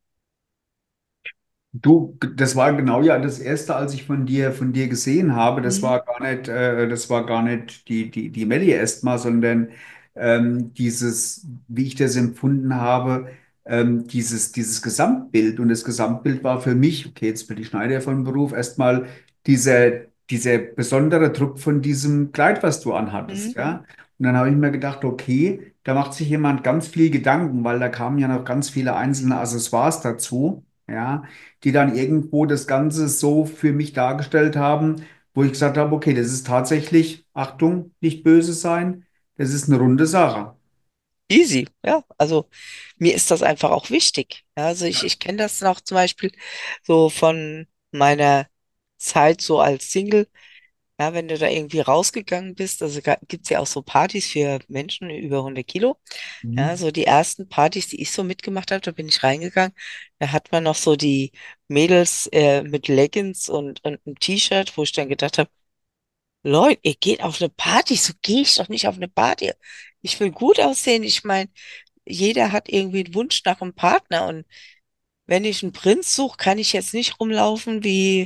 Du, das war genau ja das erste, als ich von dir, von dir gesehen habe. Das Mhm. war gar nicht, äh, das war gar nicht die, die, die Melli erstmal, sondern ähm, dieses, wie ich das empfunden habe, ähm, dieses, dieses Gesamtbild. Und das Gesamtbild war für mich, okay, jetzt bin ich Schneider von Beruf, erstmal dieser, dieser besondere Druck von diesem Kleid, was du Mhm. anhattest, ja. Und dann habe ich mir gedacht, okay, da macht sich jemand ganz viel Gedanken, weil da kamen ja noch ganz viele einzelne Accessoires dazu, ja, die dann irgendwo das Ganze so für mich dargestellt haben, wo ich gesagt habe, okay, das ist tatsächlich, Achtung, nicht böse sein, das ist eine runde Sache. Easy, ja. Also mir ist das einfach auch wichtig. Ja, also ich, ich kenne das noch zum Beispiel so von meiner Zeit so als Single. Ja, wenn du da irgendwie rausgegangen bist, also gibt es ja auch so Partys für Menschen über hundert Kilo. Ja, Mhm. so die ersten Partys, die ich so mitgemacht habe, da bin ich reingegangen. Da hat man noch so die Mädels äh, mit Leggings und, und einem T-Shirt, wo ich dann gedacht habe, Leute, ihr geht auf eine Party, so gehe ich doch nicht auf eine Party. Ich will gut aussehen. Ich meine, jeder hat irgendwie einen Wunsch nach einem Partner. Und wenn ich einen Prinz suche, kann ich jetzt nicht rumlaufen wie,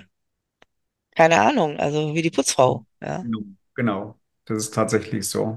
keine Ahnung, also wie die Putzfrau. Ja, Genau, genau. Das ist tatsächlich so.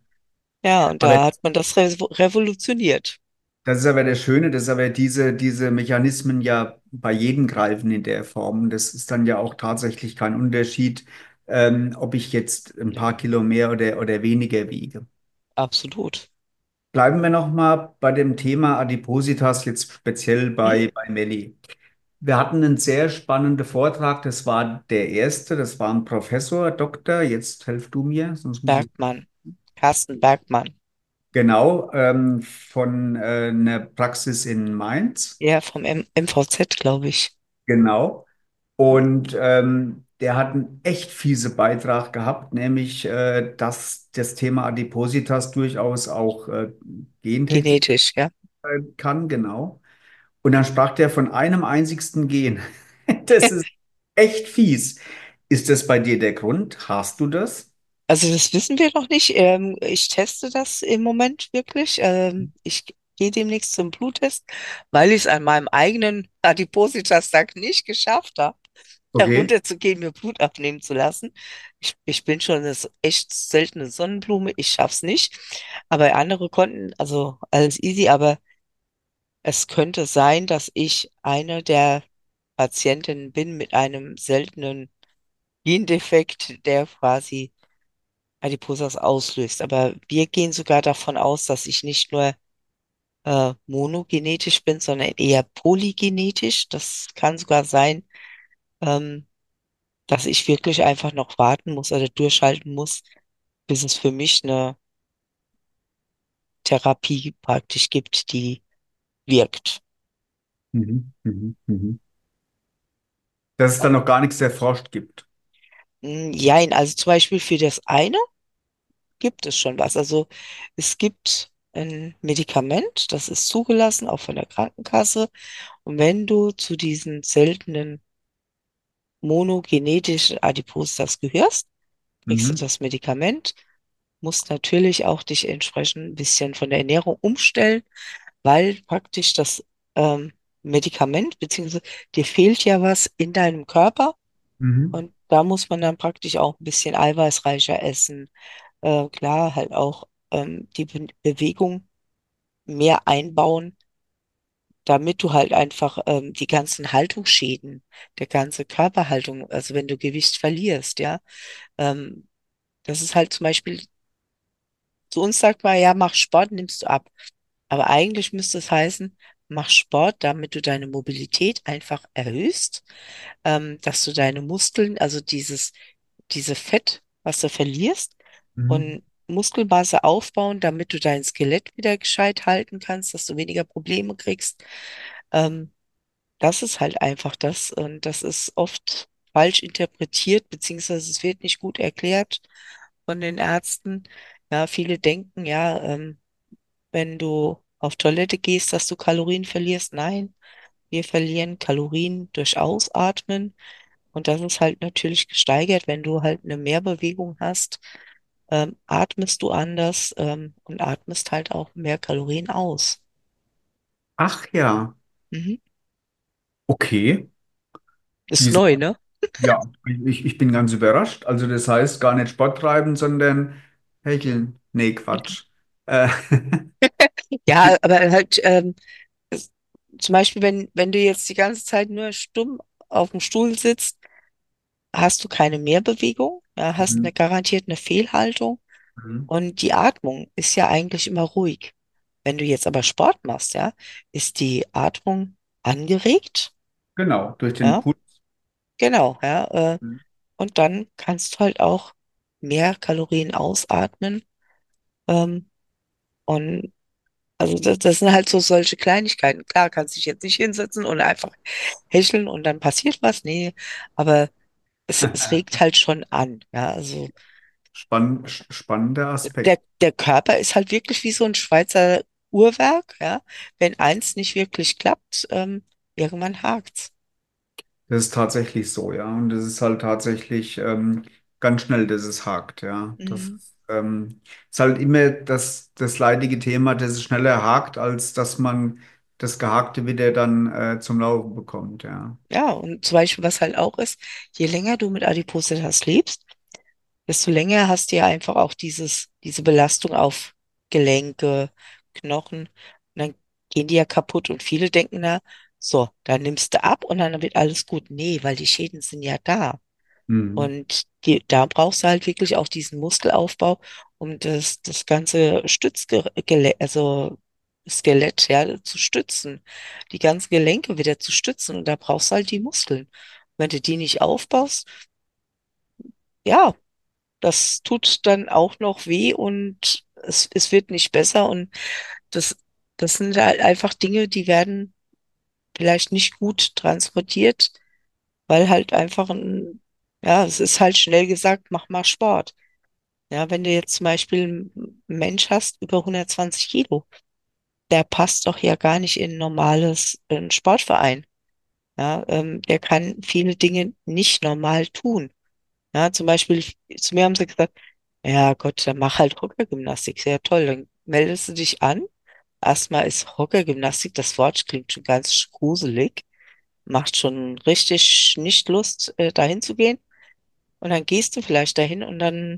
ja, und Aber da hat man das revo- revolutioniert. das ist aber das Schöne, dass aber diese, diese Mechanismen ja bei jedem greifen in der Form. Das ist dann ja auch tatsächlich kein Unterschied, ähm, ob ich jetzt ein paar Kilo mehr oder, oder weniger wiege. Absolut. Bleiben wir noch mal bei dem Thema Adipositas, jetzt speziell Mhm. bei, bei Melli. Wir hatten einen sehr spannenden Vortrag, das war der erste, das war ein Professor, Doktor, jetzt helf du mir, sonst muss ich. Bergmann, Carsten Bergmann, Genau, ähm, von äh, einer Praxis in Mainz, ja, vom M MVZ, glaube ich. genau. Und ähm, der hat einen echt fiese Beitrag gehabt, nämlich, äh, dass das Thema Adipositas durchaus auch äh, gentechnisch Genetisch, ja. sein kann, genau. Und dann sprach der von einem einzigsten Gen. Das ist echt fies. Ist das bei dir der Grund? Hast du das? Also das wissen wir noch nicht. Ähm, ich teste das im Moment wirklich. Ähm, ich gehe demnächst zum Bluttest, weil ich es an meinem eigenen Adipositas-Tag nicht geschafft habe. Okay. herunterzugehen, mir Blut abnehmen zu lassen. Ich, ich bin schon eine s- echt seltene Sonnenblume, ich schaff's nicht. Aber andere konnten, also alles easy, aber es könnte sein, dass ich eine der Patientinnen bin mit einem seltenen Gendefekt, der quasi Adipositas auslöst. Aber wir gehen sogar davon aus, dass ich nicht nur äh, monogenetisch bin, sondern eher polygenetisch. Das kann sogar sein, ähm, dass ich wirklich einfach noch warten muss oder durchhalten muss, bis es für mich eine Therapie praktisch gibt, die wirkt. Mhm. Mhm. Mhm. Dass es dann noch gar nichts erforscht gibt. Mm, Jein, also zum Beispiel für das eine gibt es schon was. Also es gibt ein Medikament, das ist zugelassen, auch von der Krankenkasse. Und wenn du zu diesen seltenen monogenetischen Adipositas gehörst, kriegst du Mhm. das Medikament, musst natürlich auch dich entsprechend ein bisschen von der Ernährung umstellen, weil praktisch das ähm, Medikament, beziehungsweise dir fehlt ja was in deinem Körper Mhm. und da muss man dann praktisch auch ein bisschen eiweißreicher essen. Äh, klar, halt auch ähm, die Be Bewegung mehr einbauen, damit du halt einfach ähm, die ganzen Haltungsschäden, der ganze Körperhaltung, also wenn du Gewicht verlierst, ja, ähm, das ist halt zum Beispiel, zu uns sagt man, ja, mach Sport, nimmst du ab. Aber eigentlich müsste es heißen, mach Sport, damit du deine Mobilität einfach erhöhst, ähm, dass du deine Muskeln, also dieses, diese Fett, was du verlierst, Mhm. und Muskelmasse aufbauen, damit du dein Skelett wieder gescheit halten kannst, dass du weniger Probleme kriegst. Ähm, Das ist halt einfach das. Und das ist oft falsch interpretiert, beziehungsweise es wird nicht gut erklärt von den Ärzten. Ja, viele denken, ja, ähm, wenn du auf Toilette gehst, dass du Kalorien verlierst. Nein, wir verlieren Kalorien durch Ausatmen. Und das ist halt natürlich gesteigert, wenn du halt eine Mehrbewegung hast, ähm, atmest du anders, ähm, und atmest halt auch mehr Kalorien aus. Ach ja, Mhm. okay. Ist Diese, neu, ne? ja, ich, ich bin ganz überrascht. Also das heißt gar nicht Sport treiben, sondern hecheln. Nee, Quatsch. Äh, Ja, aber halt, ähm, es- zum Beispiel, wenn, wenn du jetzt die ganze Zeit nur stumm auf dem Stuhl sitzt, hast du keine Mehrbewegung, ja, hast Mhm. eine garantiert eine Fehlhaltung Mhm. und die Atmung ist ja eigentlich immer ruhig. Wenn du jetzt aber Sport machst, ja, ist die Atmung angeregt, Genau, durch den ja, Puls. genau, ja, äh, Mhm. und dann kannst du halt auch mehr Kalorien ausatmen, ähm, und also das, das sind halt so solche Kleinigkeiten. Klar, kannst dich jetzt nicht hinsetzen und einfach hecheln und dann passiert was. Nee, aber es, es regt halt schon an. Ja, also Spann spannender Aspekt. der, der Körper ist halt wirklich wie so ein Schweizer Uhrwerk. Ja, wenn eins nicht wirklich klappt, ähm, irgendwann hakt's. Das ist tatsächlich so, ja. Und das ist halt tatsächlich ähm, ganz schnell, dass es hakt, ja. Das Mhm. ist, ähm, ist halt immer das, das leidige Thema, dass es schneller hakt, als dass man das Gehakte wieder dann äh, zum Laufen bekommt, ja. Ja, und zum Beispiel, was halt auch ist, je länger du mit Adipositas lebst, desto länger hast du ja einfach auch dieses, diese Belastung auf Gelenke, Knochen. Und dann gehen die ja kaputt. Und viele denken da, so, dann nimmst du ab und dann wird alles gut. Nee, weil die Schäden sind ja da. Mhm. Und die, da brauchst du halt wirklich auch diesen Muskelaufbau, um das, das ganze Stützgelett, also Skelett, ja, zu stützen, die ganzen Gelenke wieder zu stützen. Und da brauchst du halt die Muskeln. Wenn du die nicht aufbaust, ja, das tut dann auch noch weh und es, es wird nicht besser. Und das, das sind halt einfach Dinge, die werden vielleicht nicht gut transportiert, weil halt einfach ein, ja, es ist halt schnell gesagt, mach mal Sport. Ja, wenn du jetzt zum Beispiel einen Mensch hast, über hundertzwanzig Kilo, der passt doch ja gar nicht in ein normales äh, ein Sportverein. Ja, ähm, der kann viele Dinge nicht normal tun. Ja, zum Beispiel, zu mir haben sie gesagt, ja Gott, dann mach halt Hockergymnastik. Sehr toll, dann meldest du dich an. Erstmal ist Hockergymnastik, das Wort klingt schon ganz gruselig. macht schon richtig nicht Lust, äh, dahin zu gehen. Und dann gehst du vielleicht dahin und dann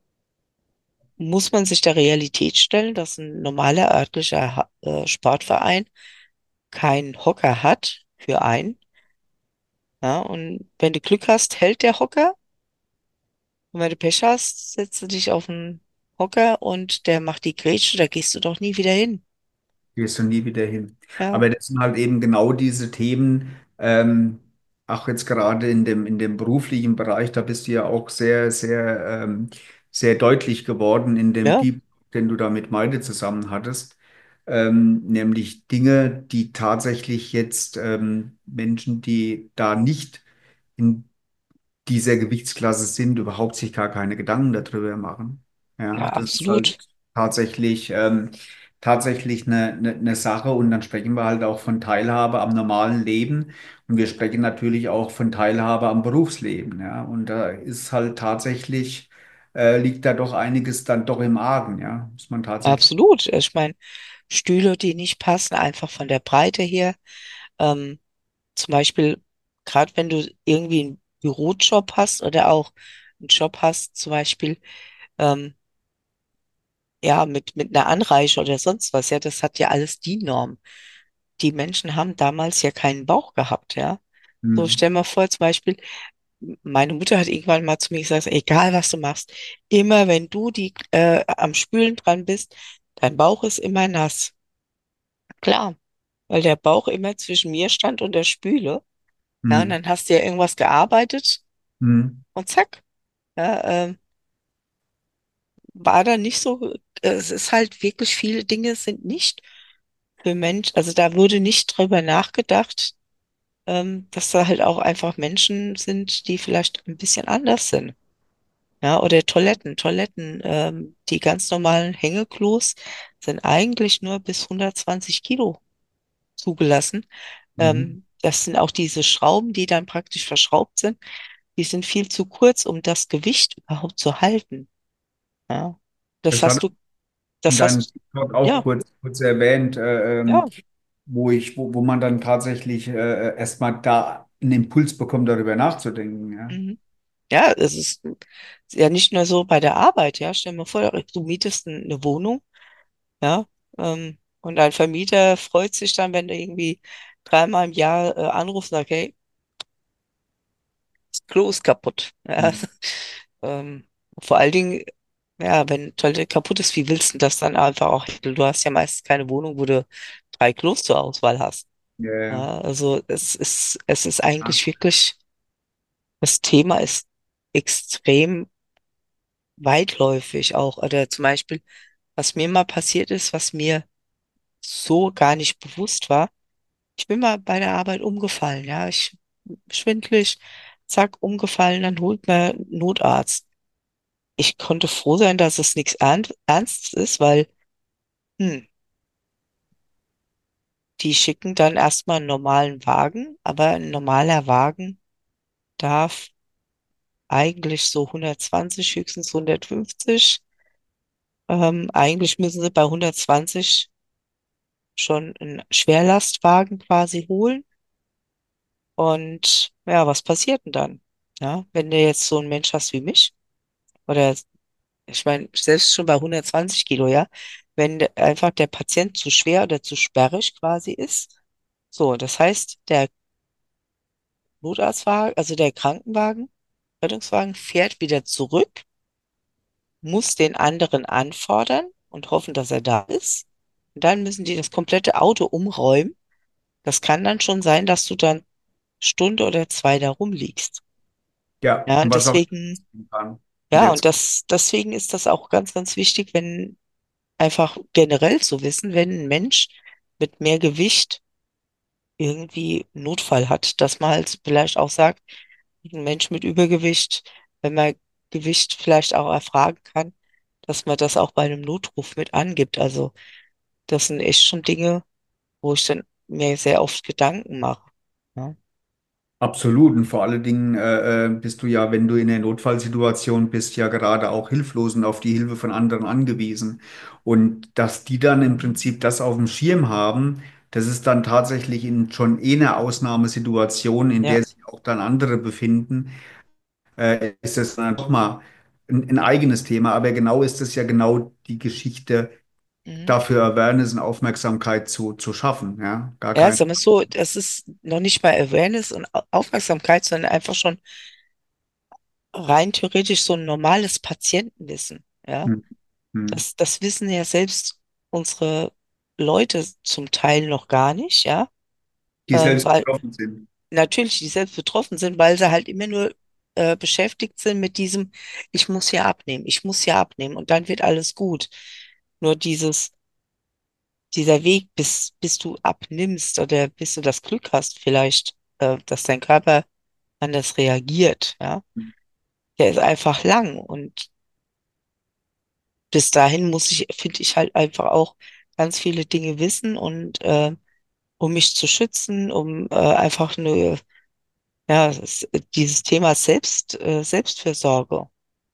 muss man sich der Realität stellen, dass ein normaler örtlicher Ha- äh, Sportverein keinen Hocker hat für einen. Ja, und wenn du Glück hast, hält der Hocker. Und wenn du Pech hast, setzt du dich auf den Hocker und der macht die Grätsche, da gehst du doch nie wieder hin. Gehst du nie wieder hin. Ja, Aber das sind halt eben genau diese Themen, ähm, auch jetzt gerade in dem, in dem beruflichen Bereich, da bist du ja auch sehr, sehr, ähm, sehr deutlich geworden in dem ja, Deep, den du da mit Maide zusammen hattest. Ähm, nämlich Dinge, die tatsächlich jetzt ähm, Menschen, die da nicht in dieser Gewichtsklasse sind, überhaupt sich gar keine Gedanken darüber machen. Ja, ja, das ist absolut. halt tatsächlich, ähm, tatsächlich eine, eine, eine Sache und dann sprechen wir halt auch von Teilhabe am normalen Leben und wir sprechen natürlich auch von Teilhabe am Berufsleben. Ja, und da ist halt tatsächlich, äh, liegt da doch einiges dann doch im Argen, ja, muss man tatsächlich. Absolut. Ich meine, Stühle, die nicht passen, einfach von der Breite her. Ähm, Zum Beispiel, gerade wenn du irgendwie einen Bürojob hast oder auch einen Job hast, zum Beispiel, ähm, ja, mit, mit einer Anreiche oder sonst was, ja, das hat ja alles die Norm. Die Menschen haben damals ja keinen Bauch gehabt, ja. So, Hm, stell mal vor, zum Beispiel, meine Mutter hat irgendwann mal zu mir gesagt, egal was du machst, immer wenn du die äh, am Spülen dran bist, dein Bauch ist immer nass. Klar, weil der Bauch immer zwischen mir stand und der Spüle. Ja, und hm, dann hast du ja irgendwas gearbeitet hm, und zack, ja, ähm, war da nicht so, äh, es ist halt wirklich, viele Dinge sind nicht für Mensch, also da wurde nicht drüber nachgedacht, ähm, dass da halt auch einfach Menschen sind, die vielleicht ein bisschen anders sind. Ja, oder Toiletten. Toiletten, ähm, die ganz normalen Hängeklos sind eigentlich nur bis hundertzwanzig Kilo zugelassen. hm. Ähm, das sind auch diese Schrauben, die dann praktisch verschraubt sind. Die sind viel zu kurz, um das Gewicht überhaupt zu halten. Ja, das Das hat hast du, in das deinem hast, Talk auch ja, kurz, kurz erwähnt, äh, ähm, ja, wo ich, wo, wo man dann tatsächlich äh, erstmal da einen Impuls bekommt, darüber nachzudenken. Ja. mhm. Ja, es ist ja nicht nur so bei der Arbeit, ja. Stell dir mal vor, du mietest ein- eine Wohnung, ja, ähm, und ein Vermieter freut sich dann, wenn du irgendwie dreimal im Jahr äh, anrufst und sagst, hey, das Klo ist kaputt. Ja. Hm. Ähm, vor allen Dingen, ja, wenn Toilette kaputt ist, wie willst du das dann einfach auch handeln? Du hast ja meistens keine Wohnung, wo du drei Klos zur Auswahl hast. Ja, ja. Ja, also es ist, es ist Ja, eigentlich wirklich, das Thema ist extrem weitläufig auch. Oder zum Beispiel, was mir mal passiert ist, was mir so gar nicht bewusst war. Ich bin mal bei der Arbeit umgefallen, ja. Ich schwindelig, zack, umgefallen, dann holt mir ein Notarzt. Ich konnte froh sein, dass es nichts Ern Ernstes ist, weil, hm, die schicken dann erstmal einen normalen Wagen, aber ein normaler Wagen darf eigentlich so hundertzwanzig, höchstens hundertfünfzig. Ähm, eigentlich müssen sie bei hundertzwanzig schon einen Schwerlastwagen quasi holen. Und ja, was passiert denn dann? Ja, wenn du jetzt so einen Mensch hast wie mich, oder ich meine, selbst schon bei hundertzwanzig Kilo, ja, wenn de- einfach der Patient zu schwer oder zu sperrig quasi ist. So, das heißt, der Notarztwagen, also der Krankenwagen, Rettungswagen fährt wieder zurück, muss den anderen anfordern und hoffen, dass er da ist. Und dann müssen die das komplette Auto umräumen. Das kann dann schon sein, dass du dann Stunde oder zwei da rumliegst. ja, Ja, und und was auch deswegen, kann in ja, der und Zeit. das, deswegen ist das auch ganz, ganz wichtig, wenn einfach generell zu wissen, wenn ein Mensch mit mehr Gewicht irgendwie einen Notfall hat, dass man halt vielleicht auch sagt, ein Mensch mit Übergewicht, wenn man Gewicht vielleicht auch erfragen kann, dass man das auch bei einem Notruf mit angibt. Also das sind echt schon Dinge, wo ich dann mir sehr oft Gedanken mache. Ja. Absolut. Und vor allen Dingen äh, äh, bist du ja, wenn du in der Notfallsituation bist, ja gerade auch hilflos und auf die Hilfe von anderen angewiesen. Und dass die dann im Prinzip das auf dem Schirm haben, Das ist dann tatsächlich in schon eh eine Ausnahmesituation, in Ja. der sich auch dann andere befinden, äh, ist das dann doch mal ein, ein eigenes Thema. Aber genau ist es ja genau die Geschichte, Mhm. dafür Awareness und Aufmerksamkeit zu, zu schaffen. Ja, gar Ja, kein. sagen wir so, das ist noch nicht mal Awareness und Au- Aufmerksamkeit, sondern einfach schon rein theoretisch so ein normales Patientenwissen. Ja, Hm, hm. das, das wissen ja selbst unsere Leute zum Teil noch gar nicht, ja, Die ähm, selbst weil betroffen sind. natürlich die selbst betroffen sind, weil sie halt immer nur äh, beschäftigt sind mit diesem, ich muss ja abnehmen, ich muss ja abnehmen und dann wird alles gut. Nur dieses, dieser Weg, bis, bis du abnimmst oder bis du das Glück hast, vielleicht, äh, dass dein Körper anders reagiert, ja, der ist einfach lang und bis dahin muss ich, finde ich halt einfach auch ganz viele Dinge wissen und äh, um mich zu schützen, um äh, einfach eine, ja, es, dieses Thema Selbst, äh, Selbstfürsorge.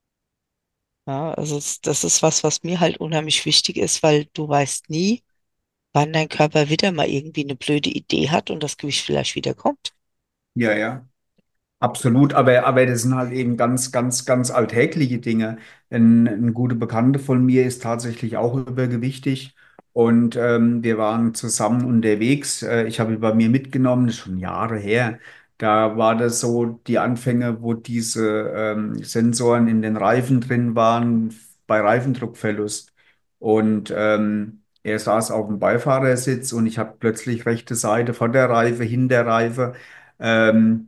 Ja, also es, das ist was, was mir halt unheimlich wichtig ist, weil du weißt nie, wann dein Körper wieder mal irgendwie eine blöde Idee hat und das Gewicht vielleicht wieder kommt. Ja, ja. Absolut, aber, aber das sind halt eben ganz, ganz, ganz alltägliche Dinge. Ein, eine gute Bekannte von mir ist tatsächlich auch übergewichtig und ähm, wir waren zusammen unterwegs. Äh, ich habe ihn bei mir mitgenommen, das ist schon Jahre her. Da war das so die Anfänge, wo diese ähm, Sensoren in den Reifen drin waren bei Reifendruckverlust. Und ähm, er saß auf dem Beifahrersitz und ich habe plötzlich rechte Seite vor der Reife, hinter Reife. Ähm,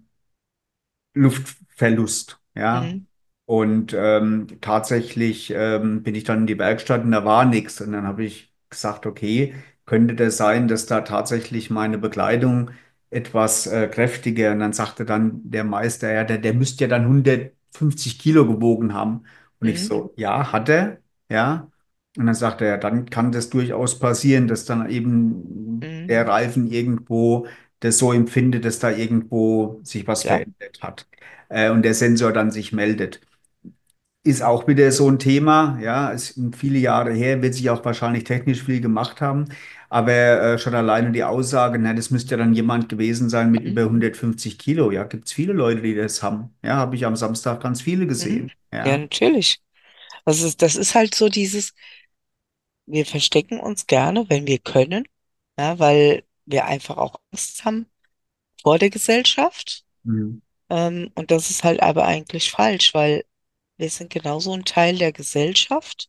Luftverlust, ja. Mhm. Und ähm, tatsächlich ähm, bin ich dann in die Werkstatt und da war nichts. Und dann habe ich gesagt, okay, könnte das sein, dass da tatsächlich meine Bekleidung etwas äh, kräftiger. Und dann sagte dann der Meister, ja, der, der müsste ja dann hundertfünfzig Kilo gewogen haben. Und ich Mhm. so, ja, hat er, ja. Und dann sagte er, ja, dann kann das durchaus passieren, dass dann eben Mhm. der Reifen irgendwo das so empfindet, dass da irgendwo sich was Klar. verändert hat äh, und der Sensor dann sich meldet. Ist auch wieder so ein Thema, ja, ist viele Jahre her, wird sich auch wahrscheinlich technisch viel gemacht haben, aber äh, schon alleine die Aussage, na, das müsste ja dann jemand gewesen sein mit Mhm. über hundertfünfzig Kilo, ja, gibt es viele Leute, die das haben, ja, habe ich am Samstag ganz viele Mhm. gesehen, Ja, ja. natürlich. Also es- das ist halt so dieses, wir verstecken uns gerne, wenn wir können, ja, weil wir einfach auch Angst haben vor der Gesellschaft. Mhm. Ähm, und das ist halt aber eigentlich falsch, weil wir sind genauso ein Teil der Gesellschaft.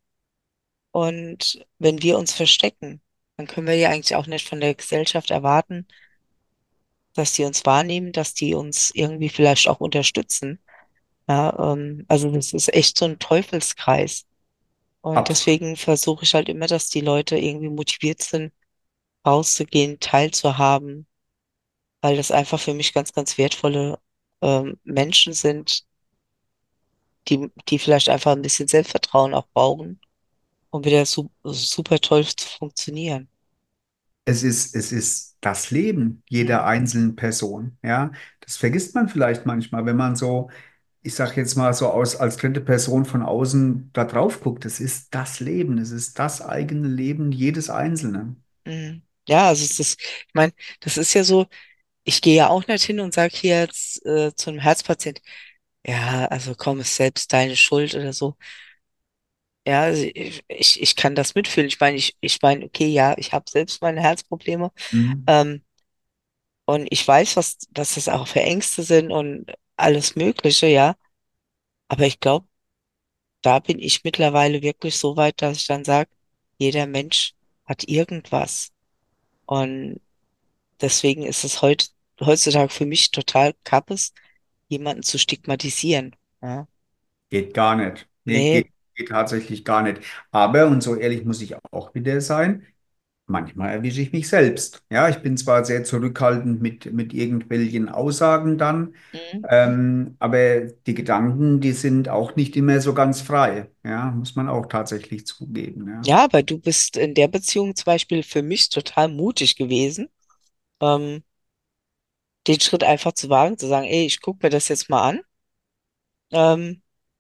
Und wenn wir uns verstecken, dann können wir ja eigentlich auch nicht von der Gesellschaft erwarten, dass die uns wahrnehmen, dass die uns irgendwie vielleicht auch unterstützen. Ja, ähm, also das ist echt so ein Teufelskreis. Und Absolut. deswegen versuche ich halt immer, dass die Leute irgendwie motiviert sind, rauszugehen, teilzuhaben, weil das einfach für mich ganz, ganz wertvolle ähm, Menschen sind, die, die vielleicht einfach ein bisschen Selbstvertrauen auch brauchen, um wieder su super toll zu funktionieren. Es ist, es ist das Leben jeder Mhm. einzelnen Person, ja. Das vergisst man vielleicht manchmal, wenn man so, ich sage jetzt mal so aus, als dritte Person von außen da drauf guckt. Es ist das Leben, es ist das eigene Leben jedes Einzelnen. Mhm. Ja, also es ist, ich meine, das ist ja so, ich gehe ja auch nicht hin und sage hier jetzt äh, zu einem Herzpatient, ja, also komm, ist selbst deine Schuld oder so. Ja, also ich, ich ich kann das mitfühlen. Ich meine, ich, ich meine, okay, ja, ich habe selbst meine Herzprobleme. Mhm. Ähm, und ich weiß, was, was das auch für Ängste sind und alles Mögliche, ja. Aber ich glaube, da bin ich mittlerweile wirklich so weit, dass ich dann sage, jeder Mensch hat irgendwas. Und deswegen ist es heut, heutzutage für mich total kappes, jemanden zu stigmatisieren. Ja. Geht gar nicht. Nee, Nee, geht, geht tatsächlich gar nicht. Aber, und so ehrlich muss ich auch wieder sein, manchmal erwische ich mich selbst. Ja, ich bin zwar sehr zurückhaltend mit, mit irgendwelchen Aussagen dann, mhm. ähm, aber die Gedanken, die sind auch nicht immer so ganz frei. Ja, muss man auch tatsächlich zugeben. Ja. Ja, aber du bist in der Beziehung zum Beispiel für mich total mutig gewesen, ähm, den Schritt einfach zu wagen, zu sagen, ey, ich gucke mir das jetzt mal an. Ähm,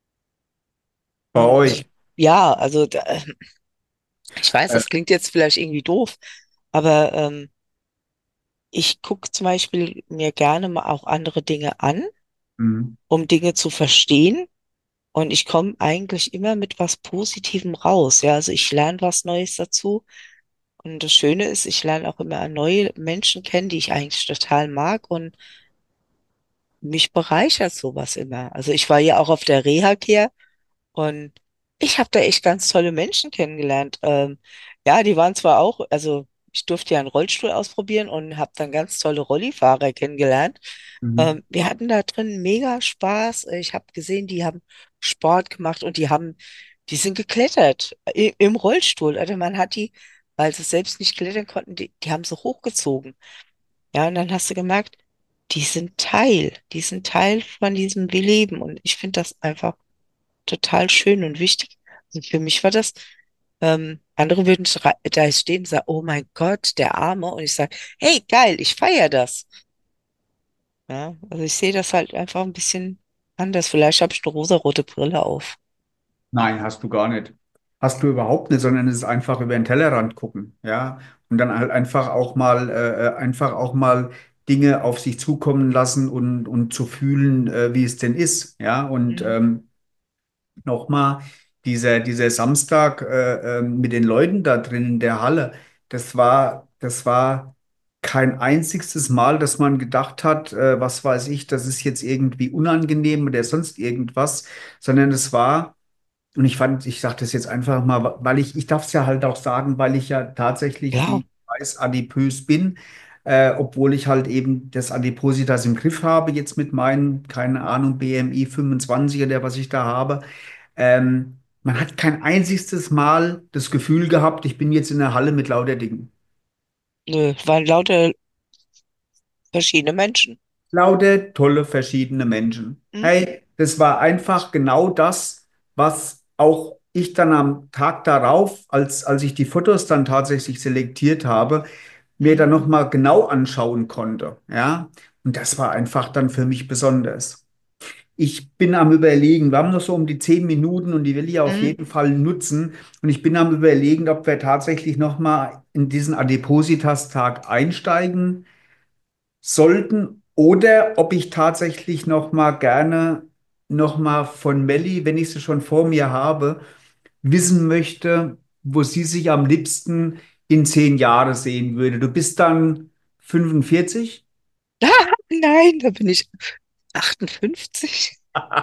Bei und euch. ja, also da, ich weiß, Äh, das klingt jetzt vielleicht irgendwie doof, aber ähm, ich gucke zum Beispiel mir gerne mal auch andere Dinge an, Mhm. um Dinge zu verstehen. Und ich komme eigentlich immer mit was Positivem raus. Ja, also ich lerne was Neues dazu. Und das Schöne ist, ich lerne auch immer neue Menschen kennen, die ich eigentlich total mag. Und mich bereichert sowas immer. Also ich war ja auch auf der Reha-Care und ich habe da echt ganz tolle Menschen kennengelernt. Ähm, ja, die waren zwar auch, also ich durfte ja einen Rollstuhl ausprobieren und habe dann ganz tolle Rollifahrer kennengelernt. Mhm. Ähm, wir hatten da drin mega Spaß. Ich habe gesehen, die haben Sport gemacht und die haben, die sind geklettert i- im Rollstuhl. Also man hat die, weil sie selbst nicht klettern konnten, die, die haben sie hochgezogen. Ja, und dann hast du gemerkt, die sind Teil, die sind Teil von diesem Wir leben. Und ich finde das einfach total schön und wichtig. Und für mich war das, ähm, andere würden schrei- da stehen und sagen, oh mein Gott, der Arme. Und ich sage, hey, geil, ich feiere das. Ja, also ich sehe das halt einfach ein bisschen anders. Vielleicht habe ich eine rosarote Brille auf. Nein, hast du gar nicht. Hast du überhaupt nicht, sondern es ist einfach über den Tellerrand gucken, ja. Und dann halt einfach auch mal, äh, äh, einfach auch mal Dinge auf sich zukommen lassen und, und zu fühlen, äh, wie es denn ist, ja. Und Mhm. ähm, nochmal, dieser, dieser Samstag äh, äh, mit den Leuten da drin in der Halle, das war, das war kein einziges Mal, dass man gedacht hat, äh, was weiß ich, das ist jetzt irgendwie unangenehm oder sonst irgendwas, sondern es war, und ich fand, ich sage das jetzt einfach mal, weil ich, ich darf es ja halt auch sagen, weil ich ja tatsächlich, Ja. wie ich weiß, adipös bin, äh, obwohl ich halt eben das Adipositas im Griff habe, jetzt mit meinen, keine Ahnung, B M I fünfundzwanzig oder was ich da habe. Ähm, man hat kein einziges Mal das Gefühl gehabt, ich bin jetzt in der Halle mit lauter Dingen. Nö, waren lauter verschiedene Menschen. Lauter tolle verschiedene Menschen. Mhm. Hey, das war einfach genau das, was auch ich dann am Tag darauf, als, als ich die Fotos dann tatsächlich selektiert habe, mir Mhm. dann nochmal genau anschauen konnte. Ja, und das war einfach dann für mich besonders. Ich bin am Überlegen, wir haben noch so um die zehn Minuten und die will ich auf Mhm. jeden Fall nutzen. Und ich bin am Überlegen, ob wir tatsächlich nochmal in diesen Adipositas-Tag einsteigen sollten oder ob ich tatsächlich noch mal gerne noch mal von Melli, wenn ich sie schon vor mir habe, wissen möchte, wo sie sich am liebsten in zehn Jahren sehen würde. Du bist dann fünfundvierzig? Ah, nein, da bin ich achtundfünfzig.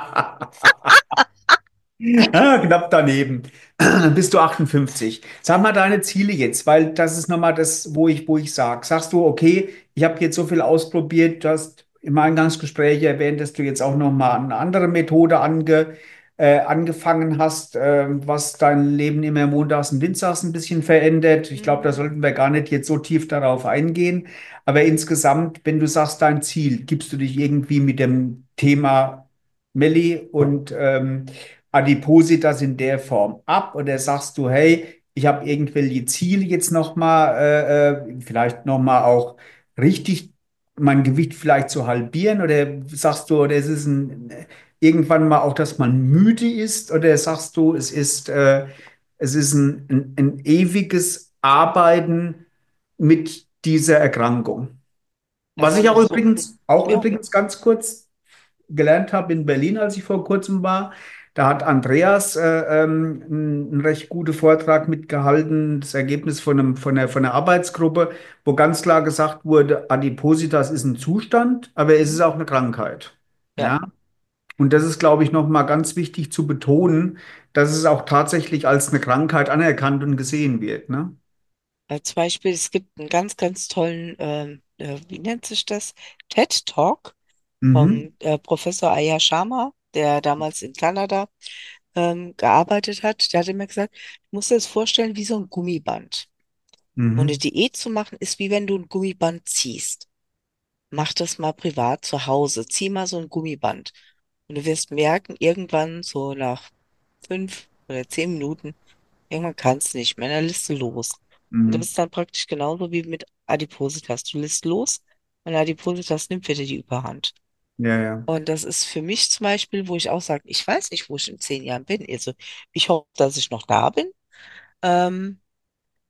Ah, knapp daneben. Dann bist du achtundfünfzig. Sag mal deine Ziele jetzt, weil das ist nochmal das, wo ich, wo ich sage. Sagst du, okay, ich habe jetzt so viel ausprobiert, du hast im Eingangsgespräch erwähnt, dass du jetzt auch nochmal eine andere Methode ange, äh, angefangen hast, äh, was dein Leben immer montags und dienstags ein bisschen verändert. Ich glaube, da Mhm. sollten wir gar nicht jetzt so tief darauf eingehen. Aber insgesamt, wenn du sagst, dein Ziel, gibst du dich irgendwie mit dem Thema Melli und ähm, Adipositas in der Form ab oder sagst du, hey, ich habe irgendwelche Ziele jetzt nochmal, äh, äh, vielleicht nochmal auch richtig mein Gewicht vielleicht zu halbieren oder sagst du, oder es ist ein, irgendwann mal auch, dass man müde ist oder sagst du, es ist, äh, es ist ein, ein, ein ewiges Arbeiten mit dieser Erkrankung. Was ich Also auch so, übrigens, auch ja, übrigens ganz kurz gelernt habe in Berlin, als ich vor kurzem war. Da hat Andreas äh, ähm, einen, einen recht guten Vortrag mitgehalten, das Ergebnis von einem, von einer, von einer Arbeitsgruppe, wo ganz klar gesagt wurde, Adipositas ist ein Zustand, aber es ist mhm. auch eine Krankheit. Ja. Ja? Und das ist, glaube ich, nochmal ganz wichtig zu betonen, dass es auch tatsächlich als eine Krankheit anerkannt und gesehen wird. Ne? Als Beispiel, es gibt einen ganz, ganz tollen, ähm, äh, wie nennt sich das? TED Talk Mhm. vom äh, Professor Ayar Sharma, der damals in Kanada ähm, gearbeitet hat. Der hat immer gesagt, du musst dir das vorstellen wie so ein Gummiband. Und eine Mhm. Diät zu machen ist wie wenn du ein Gummiband ziehst. Mach das mal privat zu Hause. Zieh mal so ein Gummiband. Und du wirst merken, irgendwann so nach fünf oder zehn Minuten, irgendwann kannst du nicht mehr, dann lässt du los. Und das Mhm. ist dann praktisch genauso wie mit Adipositas. Du lässt los und Adipositas nimmt wieder die Überhand. Ja, ja. Und das ist für mich zum Beispiel, wo ich auch sage, ich weiß nicht, wo ich in zehn Jahren bin. Also ich hoffe, dass ich noch da bin. Ähm,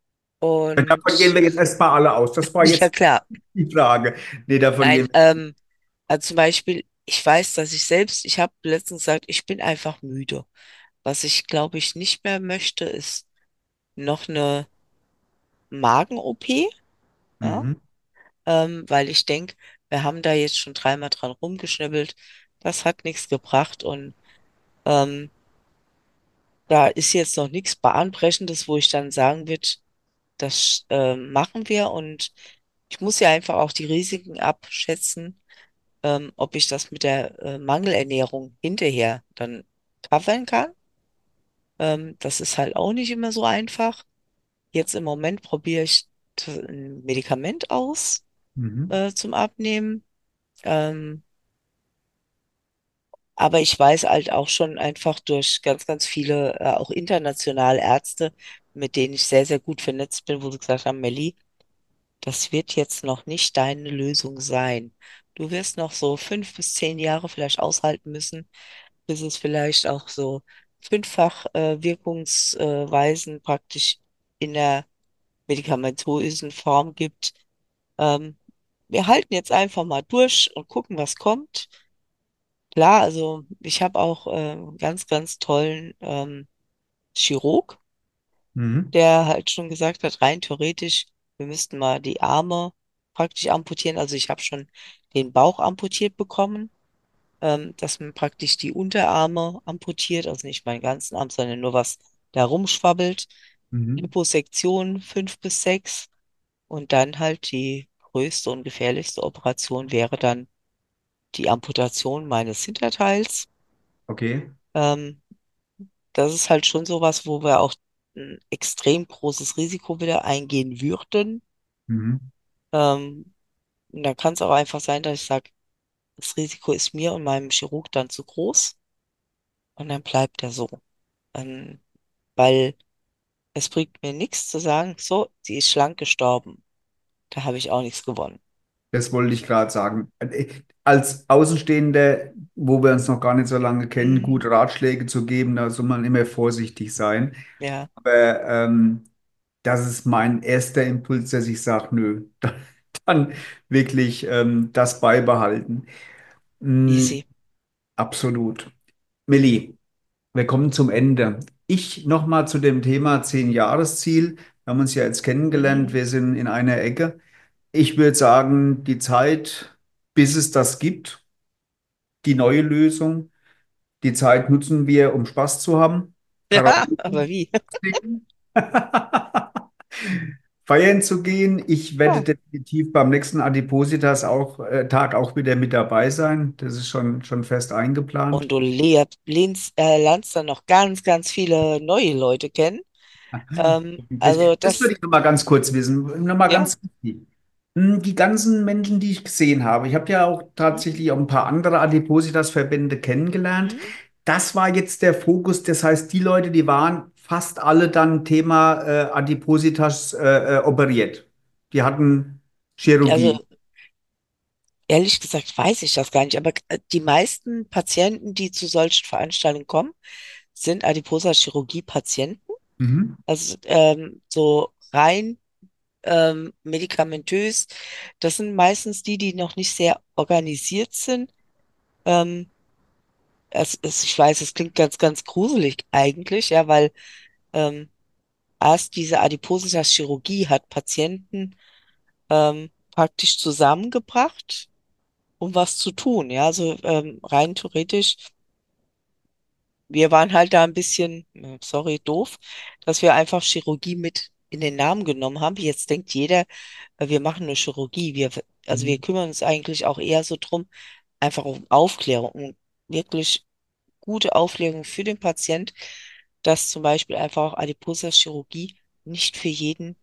Davon gehen Und wir jetzt erstmal alle aus. Das war ja jetzt klar, die Frage. Nee, davon nein, gehen wir. ähm, also zum Beispiel, ich weiß, dass ich selbst, ich habe letztens gesagt, ich bin einfach müde. Was ich, glaube ich, nicht mehr möchte, ist noch eine Magen-O P, ja? Mhm. Ähm, weil ich denke, wir haben da jetzt schon dreimal dran rumgeschnibbelt. Das hat nichts gebracht und ähm, da ist jetzt noch nichts Bahnbrechendes, wo ich dann sagen würde, das äh, machen wir und ich muss ja einfach auch die Risiken abschätzen, ähm, ob ich das mit der äh, Mangelernährung hinterher dann covern kann. Ähm, das ist halt auch nicht immer so einfach. Jetzt im Moment probiere ich t- ein Medikament aus Mhm. äh, zum Abnehmen. Ähm, aber ich weiß halt auch schon einfach durch ganz, ganz viele, äh, auch internationale Ärzte, mit denen ich sehr, sehr gut vernetzt bin, wo sie gesagt haben, Melli, das wird jetzt noch nicht deine Lösung sein. Du wirst noch so fünf bis zehn Jahre vielleicht aushalten müssen, bis es vielleicht auch so fünffach äh, Wirkungsweisen praktisch in der medikamentösen Form gibt. Ähm, Wir halten jetzt einfach mal durch und gucken, was kommt. Klar, also ich habe auch äh, einen ganz, ganz tollen ähm, Chirurg, Mhm. der halt schon gesagt hat, rein theoretisch, wir müssten mal die Arme praktisch amputieren. Also ich habe schon den Bauch amputiert bekommen, ähm, dass man praktisch die Unterarme amputiert, also nicht meinen ganzen Arm, sondern nur was da rumschwabbelt. Mhm. Liposektion fünf bis sechs und dann halt die größte und gefährlichste Operation wäre dann die Amputation meines Hinterteils. Okay. Ähm, Das ist halt schon sowas, wo wir auch ein extrem großes Risiko wieder eingehen würden. Mhm. Ähm, und da kann es auch einfach sein, dass ich sage, das Risiko ist mir und meinem Chirurg dann zu groß und dann bleibt er so. Ähm, weil es bringt mir nichts zu sagen, so, sie ist schlank gestorben. Da habe ich auch nichts gewonnen. Das wollte ich gerade sagen. Als Außenstehender, wo wir uns noch gar nicht so lange kennen, Mhm. gute Ratschläge zu geben, da soll man immer vorsichtig sein. Ja, Aber ähm, das ist mein erster Impuls, dass ich sage, nö, dann wirklich ähm, das beibehalten. Mm, easy. absolut. Milli, wir kommen zum Ende. Ich nochmal zu dem Thema zehn-Jahres-Ziel. Wir haben uns ja jetzt kennengelernt, Mhm. wir sind in einer Ecke. Ich würde sagen, die Zeit, bis es das gibt, die neue Lösung, die Zeit nutzen wir, um Spaß zu haben, Ja, Karaoke aber wie? zu singen, feiern zu gehen. Ich werde Ja. definitiv beim nächsten Adipositas auch, äh, Tag auch wieder mit dabei sein. Das ist schon, schon fest Und eingeplant. du lehrst, lehnst, äh, lernst dann noch ganz, ganz viele neue Leute kennen. Ähm, Das, also das würde das, ich noch mal ganz kurz wissen. Noch mal ja. ganz wichtig. Hm, Die ganzen Menschen, die ich gesehen habe, ich habe ja auch Mhm. tatsächlich auch ein paar andere Adipositas-Verbände kennengelernt. Mhm. Das war jetzt der Fokus. Das heißt, die Leute, die waren fast alle dann Thema äh, Adipositas äh, äh, operiert. Die hatten Also Chirurgie. ehrlich gesagt weiß ich das gar nicht, aber äh, die meisten Patienten, die zu solchen Veranstaltungen kommen, sind Adiposa-Chirurgie-Patienten. Mhm. Also ähm, so rein ähm, medikamentös. Das sind meistens die, die noch nicht sehr organisiert sind. Ähm, es, es, ich weiß, es klingt ganz, ganz gruselig eigentlich, ja, weil ähm, erst diese Adipositas-Chirurgie hat Patienten ähm, praktisch zusammengebracht, um was zu tun. Ja, also ähm, rein theoretisch, wir waren halt da ein bisschen, äh, sorry, doof, dass wir einfach Chirurgie mit in den Namen genommen haben. Jetzt denkt jeder, äh, wir machen eine Chirurgie. Wir, also wir Mhm. kümmern uns eigentlich auch eher so drum, einfach um Aufklärung, um wirklich gute Aufklärung für den Patient, dass zum Beispiel einfach auch Adipositas-Chirurgie nicht für jeden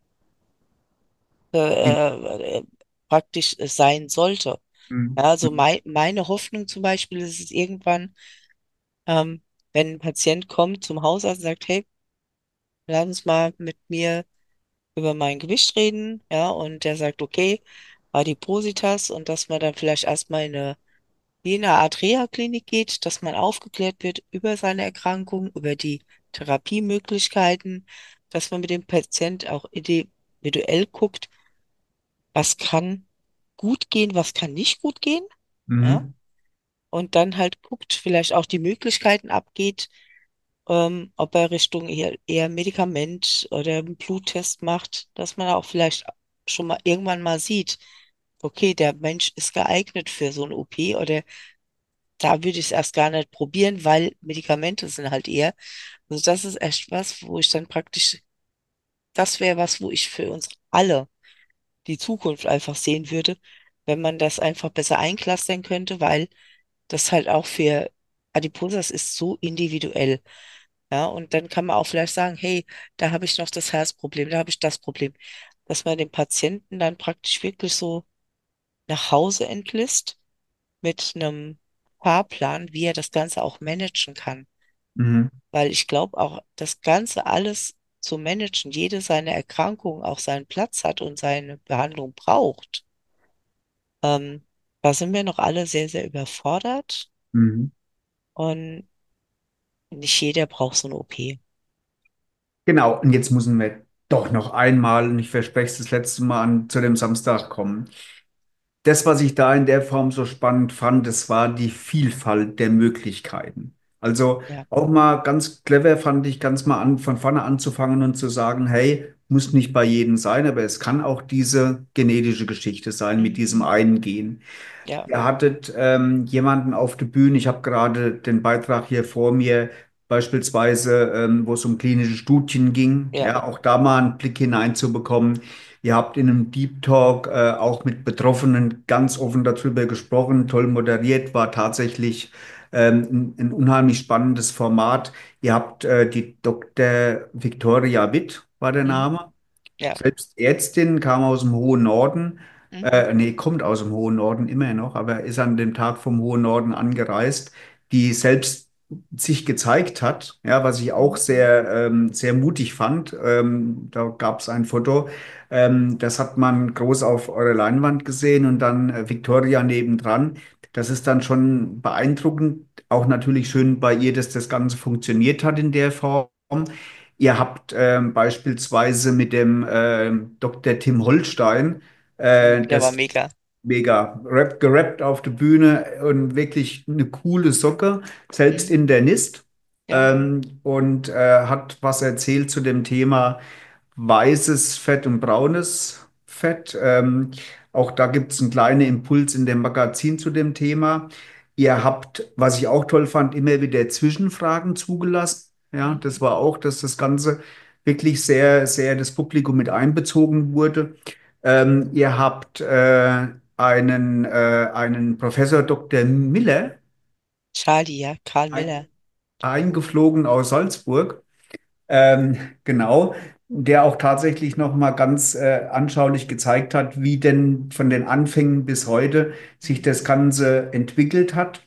äh, äh, praktisch äh, sein sollte. Mhm. Ja, also mei meine Hoffnung zum Beispiel ist es irgendwann, ähm, wenn ein Patient kommt zum Hausarzt und sagt, hey, lass uns mal mit mir über mein Gewicht reden, ja, und der sagt, okay, Adipositas und dass man dann vielleicht erstmal in eine, wie in eine Art Reha-Klinik geht, dass man aufgeklärt wird über seine Erkrankung, über die Therapiemöglichkeiten, dass man mit dem Patient auch individuell guckt, was kann gut gehen, was kann nicht gut gehen, ja, Mhm. und dann halt guckt, vielleicht auch die Möglichkeiten abgeht, ähm, ob er Richtung eher, eher Medikament oder einen Bluttest macht, dass man auch vielleicht schon mal irgendwann mal sieht, okay, der Mensch ist geeignet für so eine O P oder da würde ich es erst gar nicht probieren, weil Medikamente sind halt eher. Also das ist echt was, wo ich dann praktisch, das wäre was, wo ich für uns alle die Zukunft einfach sehen würde, wenn man das einfach besser einklustern könnte, weil das halt auch für Adipositas ist so individuell. Ja, und dann kann man auch vielleicht sagen, hey, da habe ich noch das Herzproblem, da habe ich das Problem, dass man den Patienten dann praktisch wirklich so nach Hause entlässt mit einem Fahrplan, wie er das Ganze auch managen kann. Mhm. Weil ich glaube auch, das Ganze alles zu managen, jede seine Erkrankung auch seinen Platz hat und seine Behandlung braucht. Ähm, Da sind wir noch alle sehr, sehr überfordert Mhm. und nicht jeder braucht so eine O P. Genau, und jetzt müssen wir doch noch einmal, und ich verspreche es das letzte Mal, an, zu dem Samstag kommen. Das, was ich da in der Form so spannend fand, das war die Vielfalt der Möglichkeiten. Also Ja. auch mal ganz clever fand ich, ganz mal an, von vorne anzufangen und zu sagen, hey, muss nicht bei jedem sein, aber es kann auch diese genetische Geschichte sein mit diesem Mhm. einen Gen. Ja, Ihr hattet ähm, jemanden auf der Bühne, ich habe gerade den Beitrag hier vor mir, beispielsweise, ähm, wo es um klinische Studien ging, ja. ja, auch da mal einen Blick hineinzubekommen. Ihr habt in einem Deep Talk äh, auch mit Betroffenen ganz offen darüber gesprochen, toll moderiert, war tatsächlich ähm, ein, ein unheimlich spannendes Format. Ihr habt äh, die Doktor Victoria Witt, war der Mhm. Name, Ja. selbst Ärztin, kam aus dem hohen Norden. Mhm. Äh, nee, kommt aus dem hohen Norden immer noch, aber ist an dem Tag vom hohen Norden angereist, die selbst sich gezeigt hat, ja, was ich auch Mhm. sehr, ähm, sehr mutig fand. Ähm, da gab es ein Foto, ähm, das hat man groß auf eurer Leinwand gesehen und dann äh, Victoria nebendran. Das ist dann schon beeindruckend. Auch natürlich schön bei ihr, dass das Ganze funktioniert hat in der Form. Ihr habt ähm, beispielsweise mit dem ähm, Doktor Tim Holstein Mhm. äh, Der war das mega. mega rap, gerappt auf der Bühne und wirklich eine coole Socke, selbst Mhm. Internist, Ja. ähm, und äh, hat was erzählt zu dem Thema weißes Fett und braunes Fett. Ähm, auch da gibt es einen kleinen Impuls in dem Magazin zu dem Thema. Ihr habt, was ich auch toll fand, immer wieder Zwischenfragen zugelassen. Ja, Mhm. das war auch, dass das Ganze wirklich sehr, sehr das Publikum mit einbezogen wurde. Ähm, ihr habt äh, einen, äh, einen Professor Doktor Miller Charlie, ja. Karl ein, Miller. eingeflogen aus Salzburg. Ähm, genau, der auch tatsächlich noch mal ganz äh, anschaulich gezeigt hat, wie denn von den Anfängen bis heute sich Mhm. das Ganze entwickelt hat.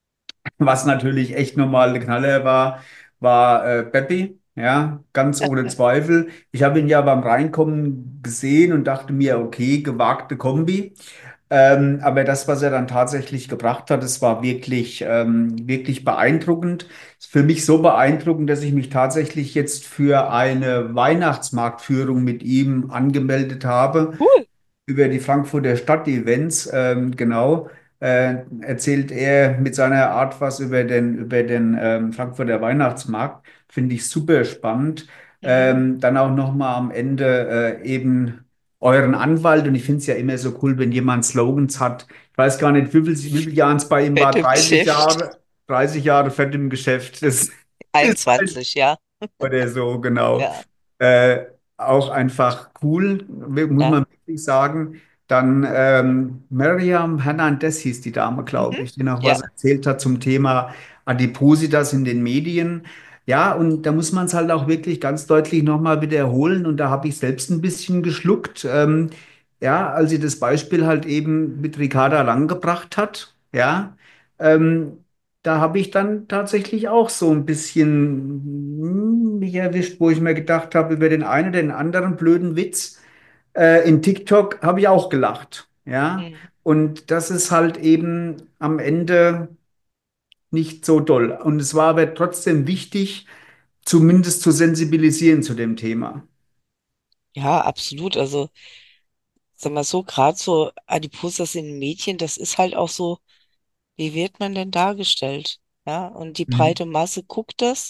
Was natürlich echt nochmal eine Knaller war, war äh, Beppi, ja, ganz ohne Zweifel. Ich habe ihn ja beim Reinkommen gesehen und dachte mir, okay, gewagte Kombi. Ähm, aber das, was er dann tatsächlich gebracht hat, das war wirklich, ähm, wirklich beeindruckend. Ist für mich so beeindruckend, dass ich mich tatsächlich jetzt für eine Weihnachtsmarktführung mit ihm angemeldet habe Cool. über die Frankfurter Stadtevents, ähm, genau, äh, erzählt er mit seiner Art was über den, über den ähm, Frankfurter Weihnachtsmarkt. Finde ich super spannend. Mhm. Ähm, dann auch nochmal am Ende äh, eben euren Anwalt. Und ich finde es ja immer so cool, wenn jemand Slogans hat. Ich weiß gar nicht, wie viel, wie viel Jahre es bei ihm Fett war. im dreißig Geschäft. Jahre, dreißig Jahre fett im Geschäft. Das ist halt einundzwanzig, ja. oder so, genau. Ja. Äh, Auch einfach cool, muss Ja. man wirklich sagen. Dann ähm, Miriam Hernandez hieß die Dame, Mhm. glaube ich, die noch Ja. was erzählt hat zum Thema Adipositas in den Medien. Ja, und da muss man es halt auch wirklich ganz deutlich nochmal wiederholen. Und da habe ich selbst ein bisschen geschluckt. Ähm, ja, als sie das Beispiel halt eben mit Ricarda Lang gebracht hat. Ja, ähm, da habe ich dann tatsächlich auch so ein bisschen hm, mich erwischt, wo ich mir gedacht habe, über den einen oder den anderen blöden Witz äh, in TikTok habe ich auch gelacht. Ja, Mhm. und das ist halt eben am Ende nicht so toll. Und es war aber trotzdem wichtig, zumindest zu sensibilisieren zu dem Thema. Ja, absolut. Also, sag mal so, gerade so Adipositas in den Mädchen, das ist halt auch so, wie wird man denn dargestellt? Ja, und die Mhm. breite Masse guckt das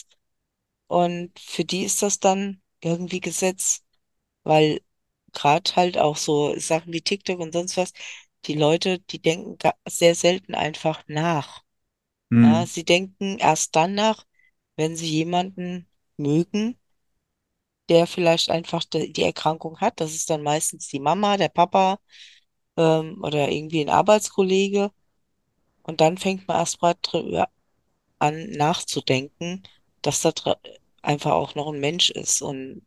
und für die ist das dann irgendwie Gesetz, weil gerade halt auch so Sachen wie TikTok und sonst was, die Leute, die denken ga- sehr selten einfach nach. Ja, Mhm. sie denken erst dann nach, wenn sie jemanden mögen, der vielleicht einfach die, die Erkrankung hat. Das ist dann meistens die Mama, der Papa, ähm, oder irgendwie ein Arbeitskollege. Und dann fängt man erst mal drüber an nachzudenken, dass da dra- einfach auch noch ein Mensch ist. Und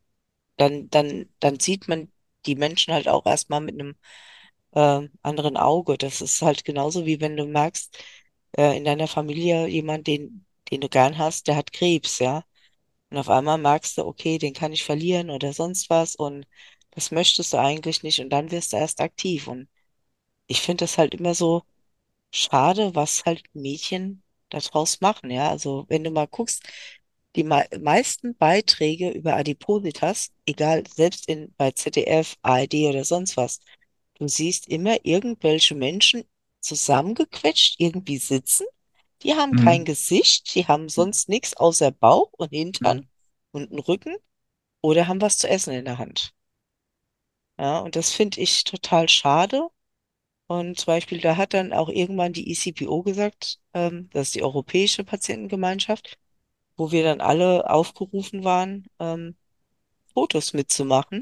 dann, dann, dann sieht man die Menschen halt auch erstmal mit einem ähm, anderen Auge. Das ist halt genauso wie wenn du merkst, äh, in deiner Familie jemand, den, den du gern hast, der hat Krebs, ja. Und auf einmal merkst du, okay, den kann ich verlieren oder sonst was und das möchtest du eigentlich nicht und dann wirst du erst aktiv. Und ich finde das halt immer so schade, was halt Mädchen daraus machen, ja. Also wenn du mal guckst, die mei- meisten Beiträge über Adipositas, egal, selbst in, bei Z D F, A R D oder sonst was, du siehst immer irgendwelche Menschen zusammengequetscht, irgendwie sitzen. Die haben kein Mhm. Gesicht, die haben sonst nichts außer Bauch und Hintern Mhm. und einen Rücken oder haben was zu essen in der Hand. Ja, und das finde ich total schade. Und zum Beispiel, da hat dann auch irgendwann die E C P O gesagt, ähm, das ist die Europäische Patientengemeinschaft, wo wir dann alle aufgerufen waren, ähm, Fotos mitzumachen,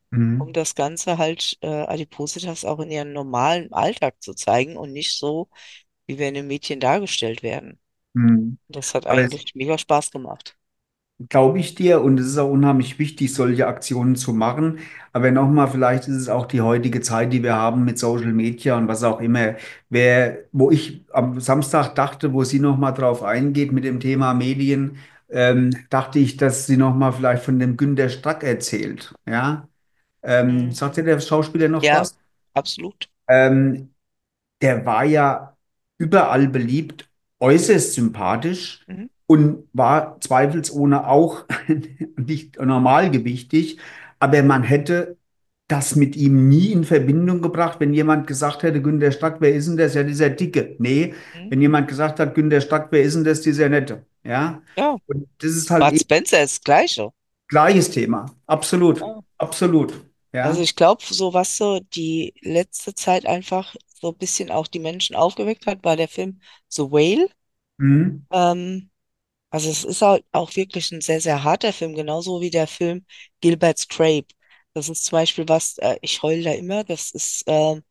um Mhm. das Ganze halt, äh, Adipositas auch in ihrem normalen Alltag zu zeigen und nicht so, wie wir in den Mädchen dargestellt werden. Mhm. Das hat Aber es eigentlich mega Spaß gemacht. glaube ich dir, und es ist auch unheimlich wichtig, solche Aktionen zu machen. Aber nochmal, vielleicht ist es auch die heutige Zeit, die wir haben mit Social Media und was auch immer. Wer, wo ich am Samstag dachte, wo sie nochmal drauf eingeht mit dem Thema Medien, ähm, dachte ich, dass sie nochmal vielleicht von dem Günter Strack erzählt. Ja, ähm, Mhm. sagt dir der Schauspieler noch Ja, was? absolut. Ähm, Der war ja überall beliebt, äußerst sympathisch Mhm. und war zweifelsohne auch nicht normalgewichtig, aber man hätte das mit ihm nie in Verbindung gebracht, wenn jemand gesagt hätte, Günter Strack, wer ist denn das? Ja, dieser Dicke. Nee, Mhm. wenn jemand gesagt hat, Günter Strack, wer ist denn das? Dieser Nette. Ja, Ja, und das ist halt Bud eben Spencer ist das Gleiche. gleiches Thema. Absolut, Ja. absolut. Also Ja. ich glaube, so was so die letzte Zeit einfach so ein bisschen auch die Menschen aufgeweckt hat, war der Film The Whale. Mhm. Ähm, also es ist auch, auch wirklich ein sehr, sehr harter Film, genauso wie der Film Gilbert's Grape. Das ist zum Beispiel was, äh, ich heule da immer, das ist, äh,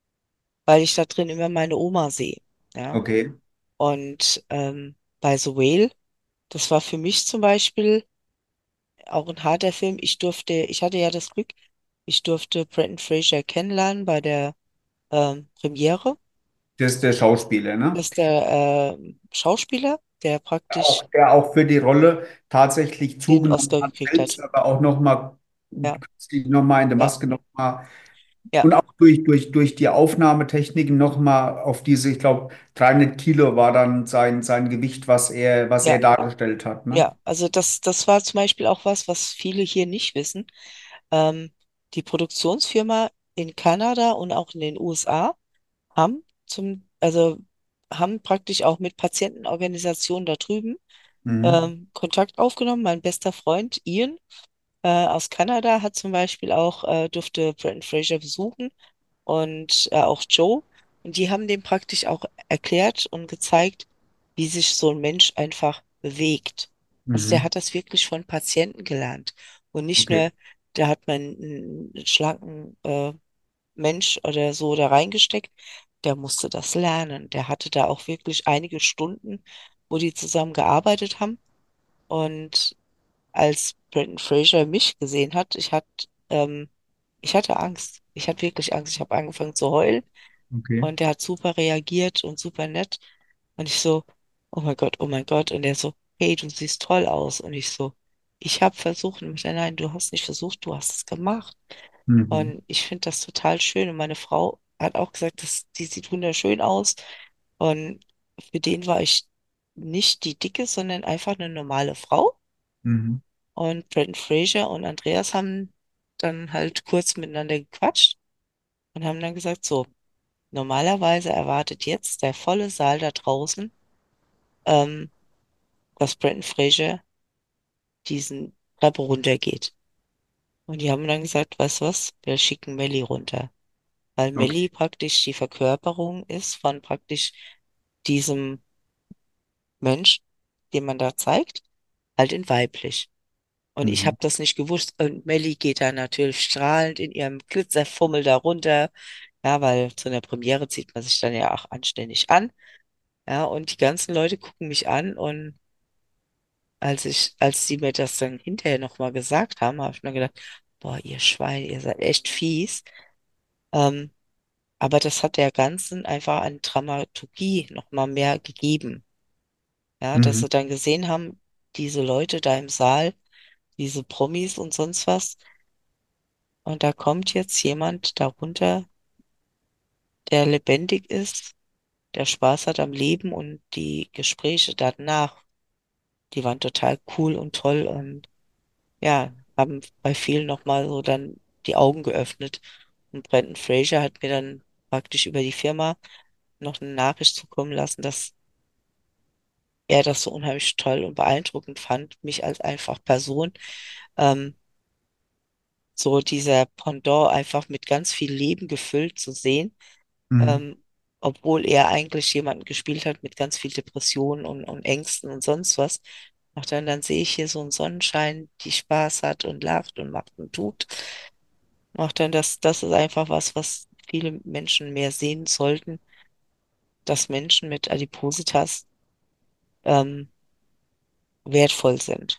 weil ich da drin immer meine Oma sehe. Ja. Okay. Und ähm, bei The Whale, das war für mich zum Beispiel auch ein harter Film. Ich durfte, ich hatte ja das Glück, ich durfte Brendan Fraser kennenlernen bei der ähm, Premiere. Das ist der Schauspieler, ne? Das ist der äh, Schauspieler, der praktisch Auch, der auch für die Rolle tatsächlich den zugenommen Oscar hat, gekriegt hat. selbst, aber auch nochmal Ja, künstlich nochmal in der ja, Maske nochmal ja, und auch durch, durch, durch die Aufnahmetechniken nochmal auf diese, ich glaube, dreihundert Kilo war dann sein, sein Gewicht, was er, was er ja, dargestellt hat, ne? ja. Also das, das war zum Beispiel auch was, was viele hier nicht wissen. Ähm, die Produktionsfirma in Kanada und auch in den U S A haben zum, also haben praktisch auch mit Patientenorganisationen da drüben Mhm. ähm, Kontakt aufgenommen. Mein bester Freund Ian äh, aus Kanada hat zum Beispiel auch, äh, durfte Brendan Fraser besuchen und äh, auch Joe. Und die haben dem praktisch auch erklärt und gezeigt, wie sich so ein Mensch einfach bewegt. Also der Mhm. hat das wirklich von Patienten gelernt. Und nicht Okay. nur, da hat man einen, einen schlanken äh, Mensch oder so da reingesteckt, der musste das lernen. Der hatte da auch wirklich einige Stunden, wo die zusammen gearbeitet haben. Und als Brendan Fraser mich gesehen hat, ich hatte, ähm, ich hatte Angst. Ich hatte wirklich Angst. Ich habe angefangen zu heulen Okay. und der hat super reagiert und super nett. Und ich so, oh mein Gott, oh mein Gott. Und er so, hey, du siehst toll aus. Und ich so, ich habe versucht. Und ich, so, nein, du hast nicht versucht, du hast es gemacht. Mhm. Und ich finde das total schön. Und meine Frau hat auch gesagt, dass die sieht wunderschön aus. Und für den war ich nicht die Dicke, sondern einfach eine normale Frau. Mhm. Und Brendan Fraser und Andreas haben dann halt kurz miteinander gequatscht und haben dann gesagt, so, normalerweise erwartet jetzt der volle Saal da draußen, ähm, dass Brendan Fraser diesen Treppe runtergeht. Und die haben dann gesagt, weißt du was, wir schicken Melly runter. Weil Melly Okay. praktisch die Verkörperung ist von praktisch diesem Mensch, den man da zeigt, halt in weiblich. Und ich Mhm. habe das nicht gewusst. Und Melly geht da natürlich strahlend in ihrem Glitzerfummel da runter. Ja, weil zu einer Premiere zieht man sich dann ja auch anständig an. Ja, und die ganzen Leute gucken mich an. Und als ich, als sie mir das dann hinterher nochmal gesagt haben, habe ich mir gedacht, boah, ihr Schweine, ihr seid echt fies. Ähm, aber das hat der Ganzen einfach an Dramaturgie nochmal mehr gegeben. Ja, dass Mhm. sie dann gesehen haben, diese Leute da im Saal, diese Promis und sonst was. Und da kommt jetzt jemand darunter, der lebendig ist, der Spaß hat am Leben und die Gespräche danach, die waren total cool und toll und ja, haben bei vielen nochmal so dann die Augen geöffnet. Und Brendan Fraser hat mir dann praktisch über die Firma noch eine Nachricht zukommen lassen, dass er das so unheimlich toll und beeindruckend fand, mich als einfach Person, ähm, so dieser Pendant einfach mit ganz viel Leben gefüllt zu sehen, Mhm. ähm, obwohl er eigentlich jemanden gespielt hat mit ganz viel Depressionen und, und Ängsten und sonst was. Ach, dann, dann sehe ich hier so einen Sonnenschein, die Spaß hat und lacht und macht und tut. Ach, dann, das, das ist einfach was, was viele Menschen mehr sehen sollten, dass Menschen mit Adipositas ähm, wertvoll sind.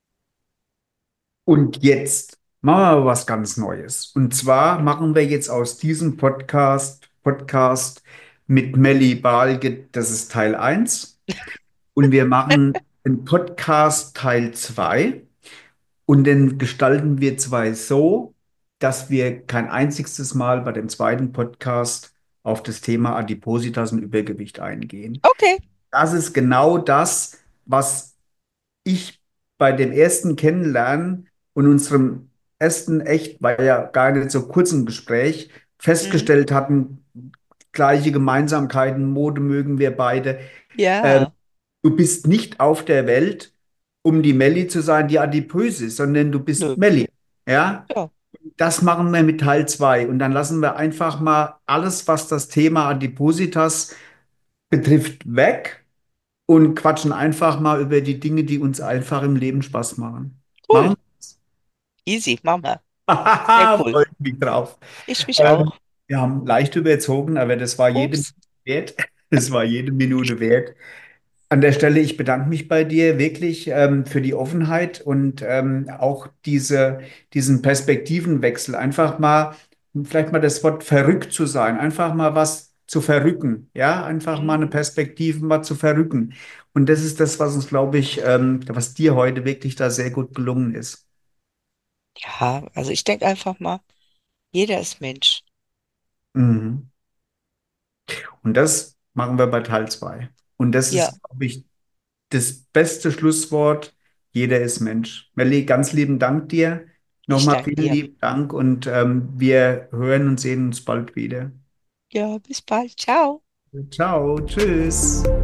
Und jetzt machen wir was ganz Neues. Und zwar machen wir jetzt aus diesem Podcast, Podcast mit Melly Balge, das ist Teil eins. Und wir machen einen Podcast Teil zwei. Und den gestalten wir zwei so, dass wir kein einziges Mal bei dem zweiten Podcast auf das Thema Adipositas und Übergewicht eingehen. Okay. Das ist genau das, was ich bei dem ersten Kennenlernen und unserem ersten echt, war ja gar nicht so kurzen Gespräch, Mhm. festgestellt hatten, gleiche Gemeinsamkeiten, Mode mögen wir beide. Ähm, Ja, Du bist nicht auf der Welt, um die Melli zu sein, die adipös ist, sondern du nö. bist Melli. Ja? Ja, Das machen wir mit Teil zwei. Und dann lassen wir einfach mal alles, was das Thema Adipositas betrifft, weg und quatschen einfach mal über die Dinge, die uns einfach im Leben Spaß machen. cool. Machen Easy, Mama. Sehr wir? cool. Freue ich mich drauf. Ich mich Ähm, auch. Wir haben leicht überzogen, aber das war jede Minute Ups. wert. Das war jede Minute wert. An der Stelle, ich bedanke mich bei dir wirklich ähm, für die Offenheit und ähm, auch diese, diesen Perspektivenwechsel. Einfach mal, vielleicht mal das Wort verrückt zu sein, einfach mal was zu verrücken, ja, einfach mal Mhm. eine Perspektive mal zu verrücken. Und das ist das, was uns, glaube ich, ähm, was dir heute wirklich da sehr gut gelungen ist. Ja, also ich denke einfach mal, jeder ist Mensch. Mhm. Und das machen wir bei Teil zwei. Und das Ja, ist, glaube ich, das beste Schlusswort. Jeder ist Mensch. Melli, ganz lieben Dank dir. ich Nochmal danke vielen dir. lieben Dank und ähm, wir hören und sehen uns bald wieder. Ja, bis bald. Ciao. Ciao, tschüss.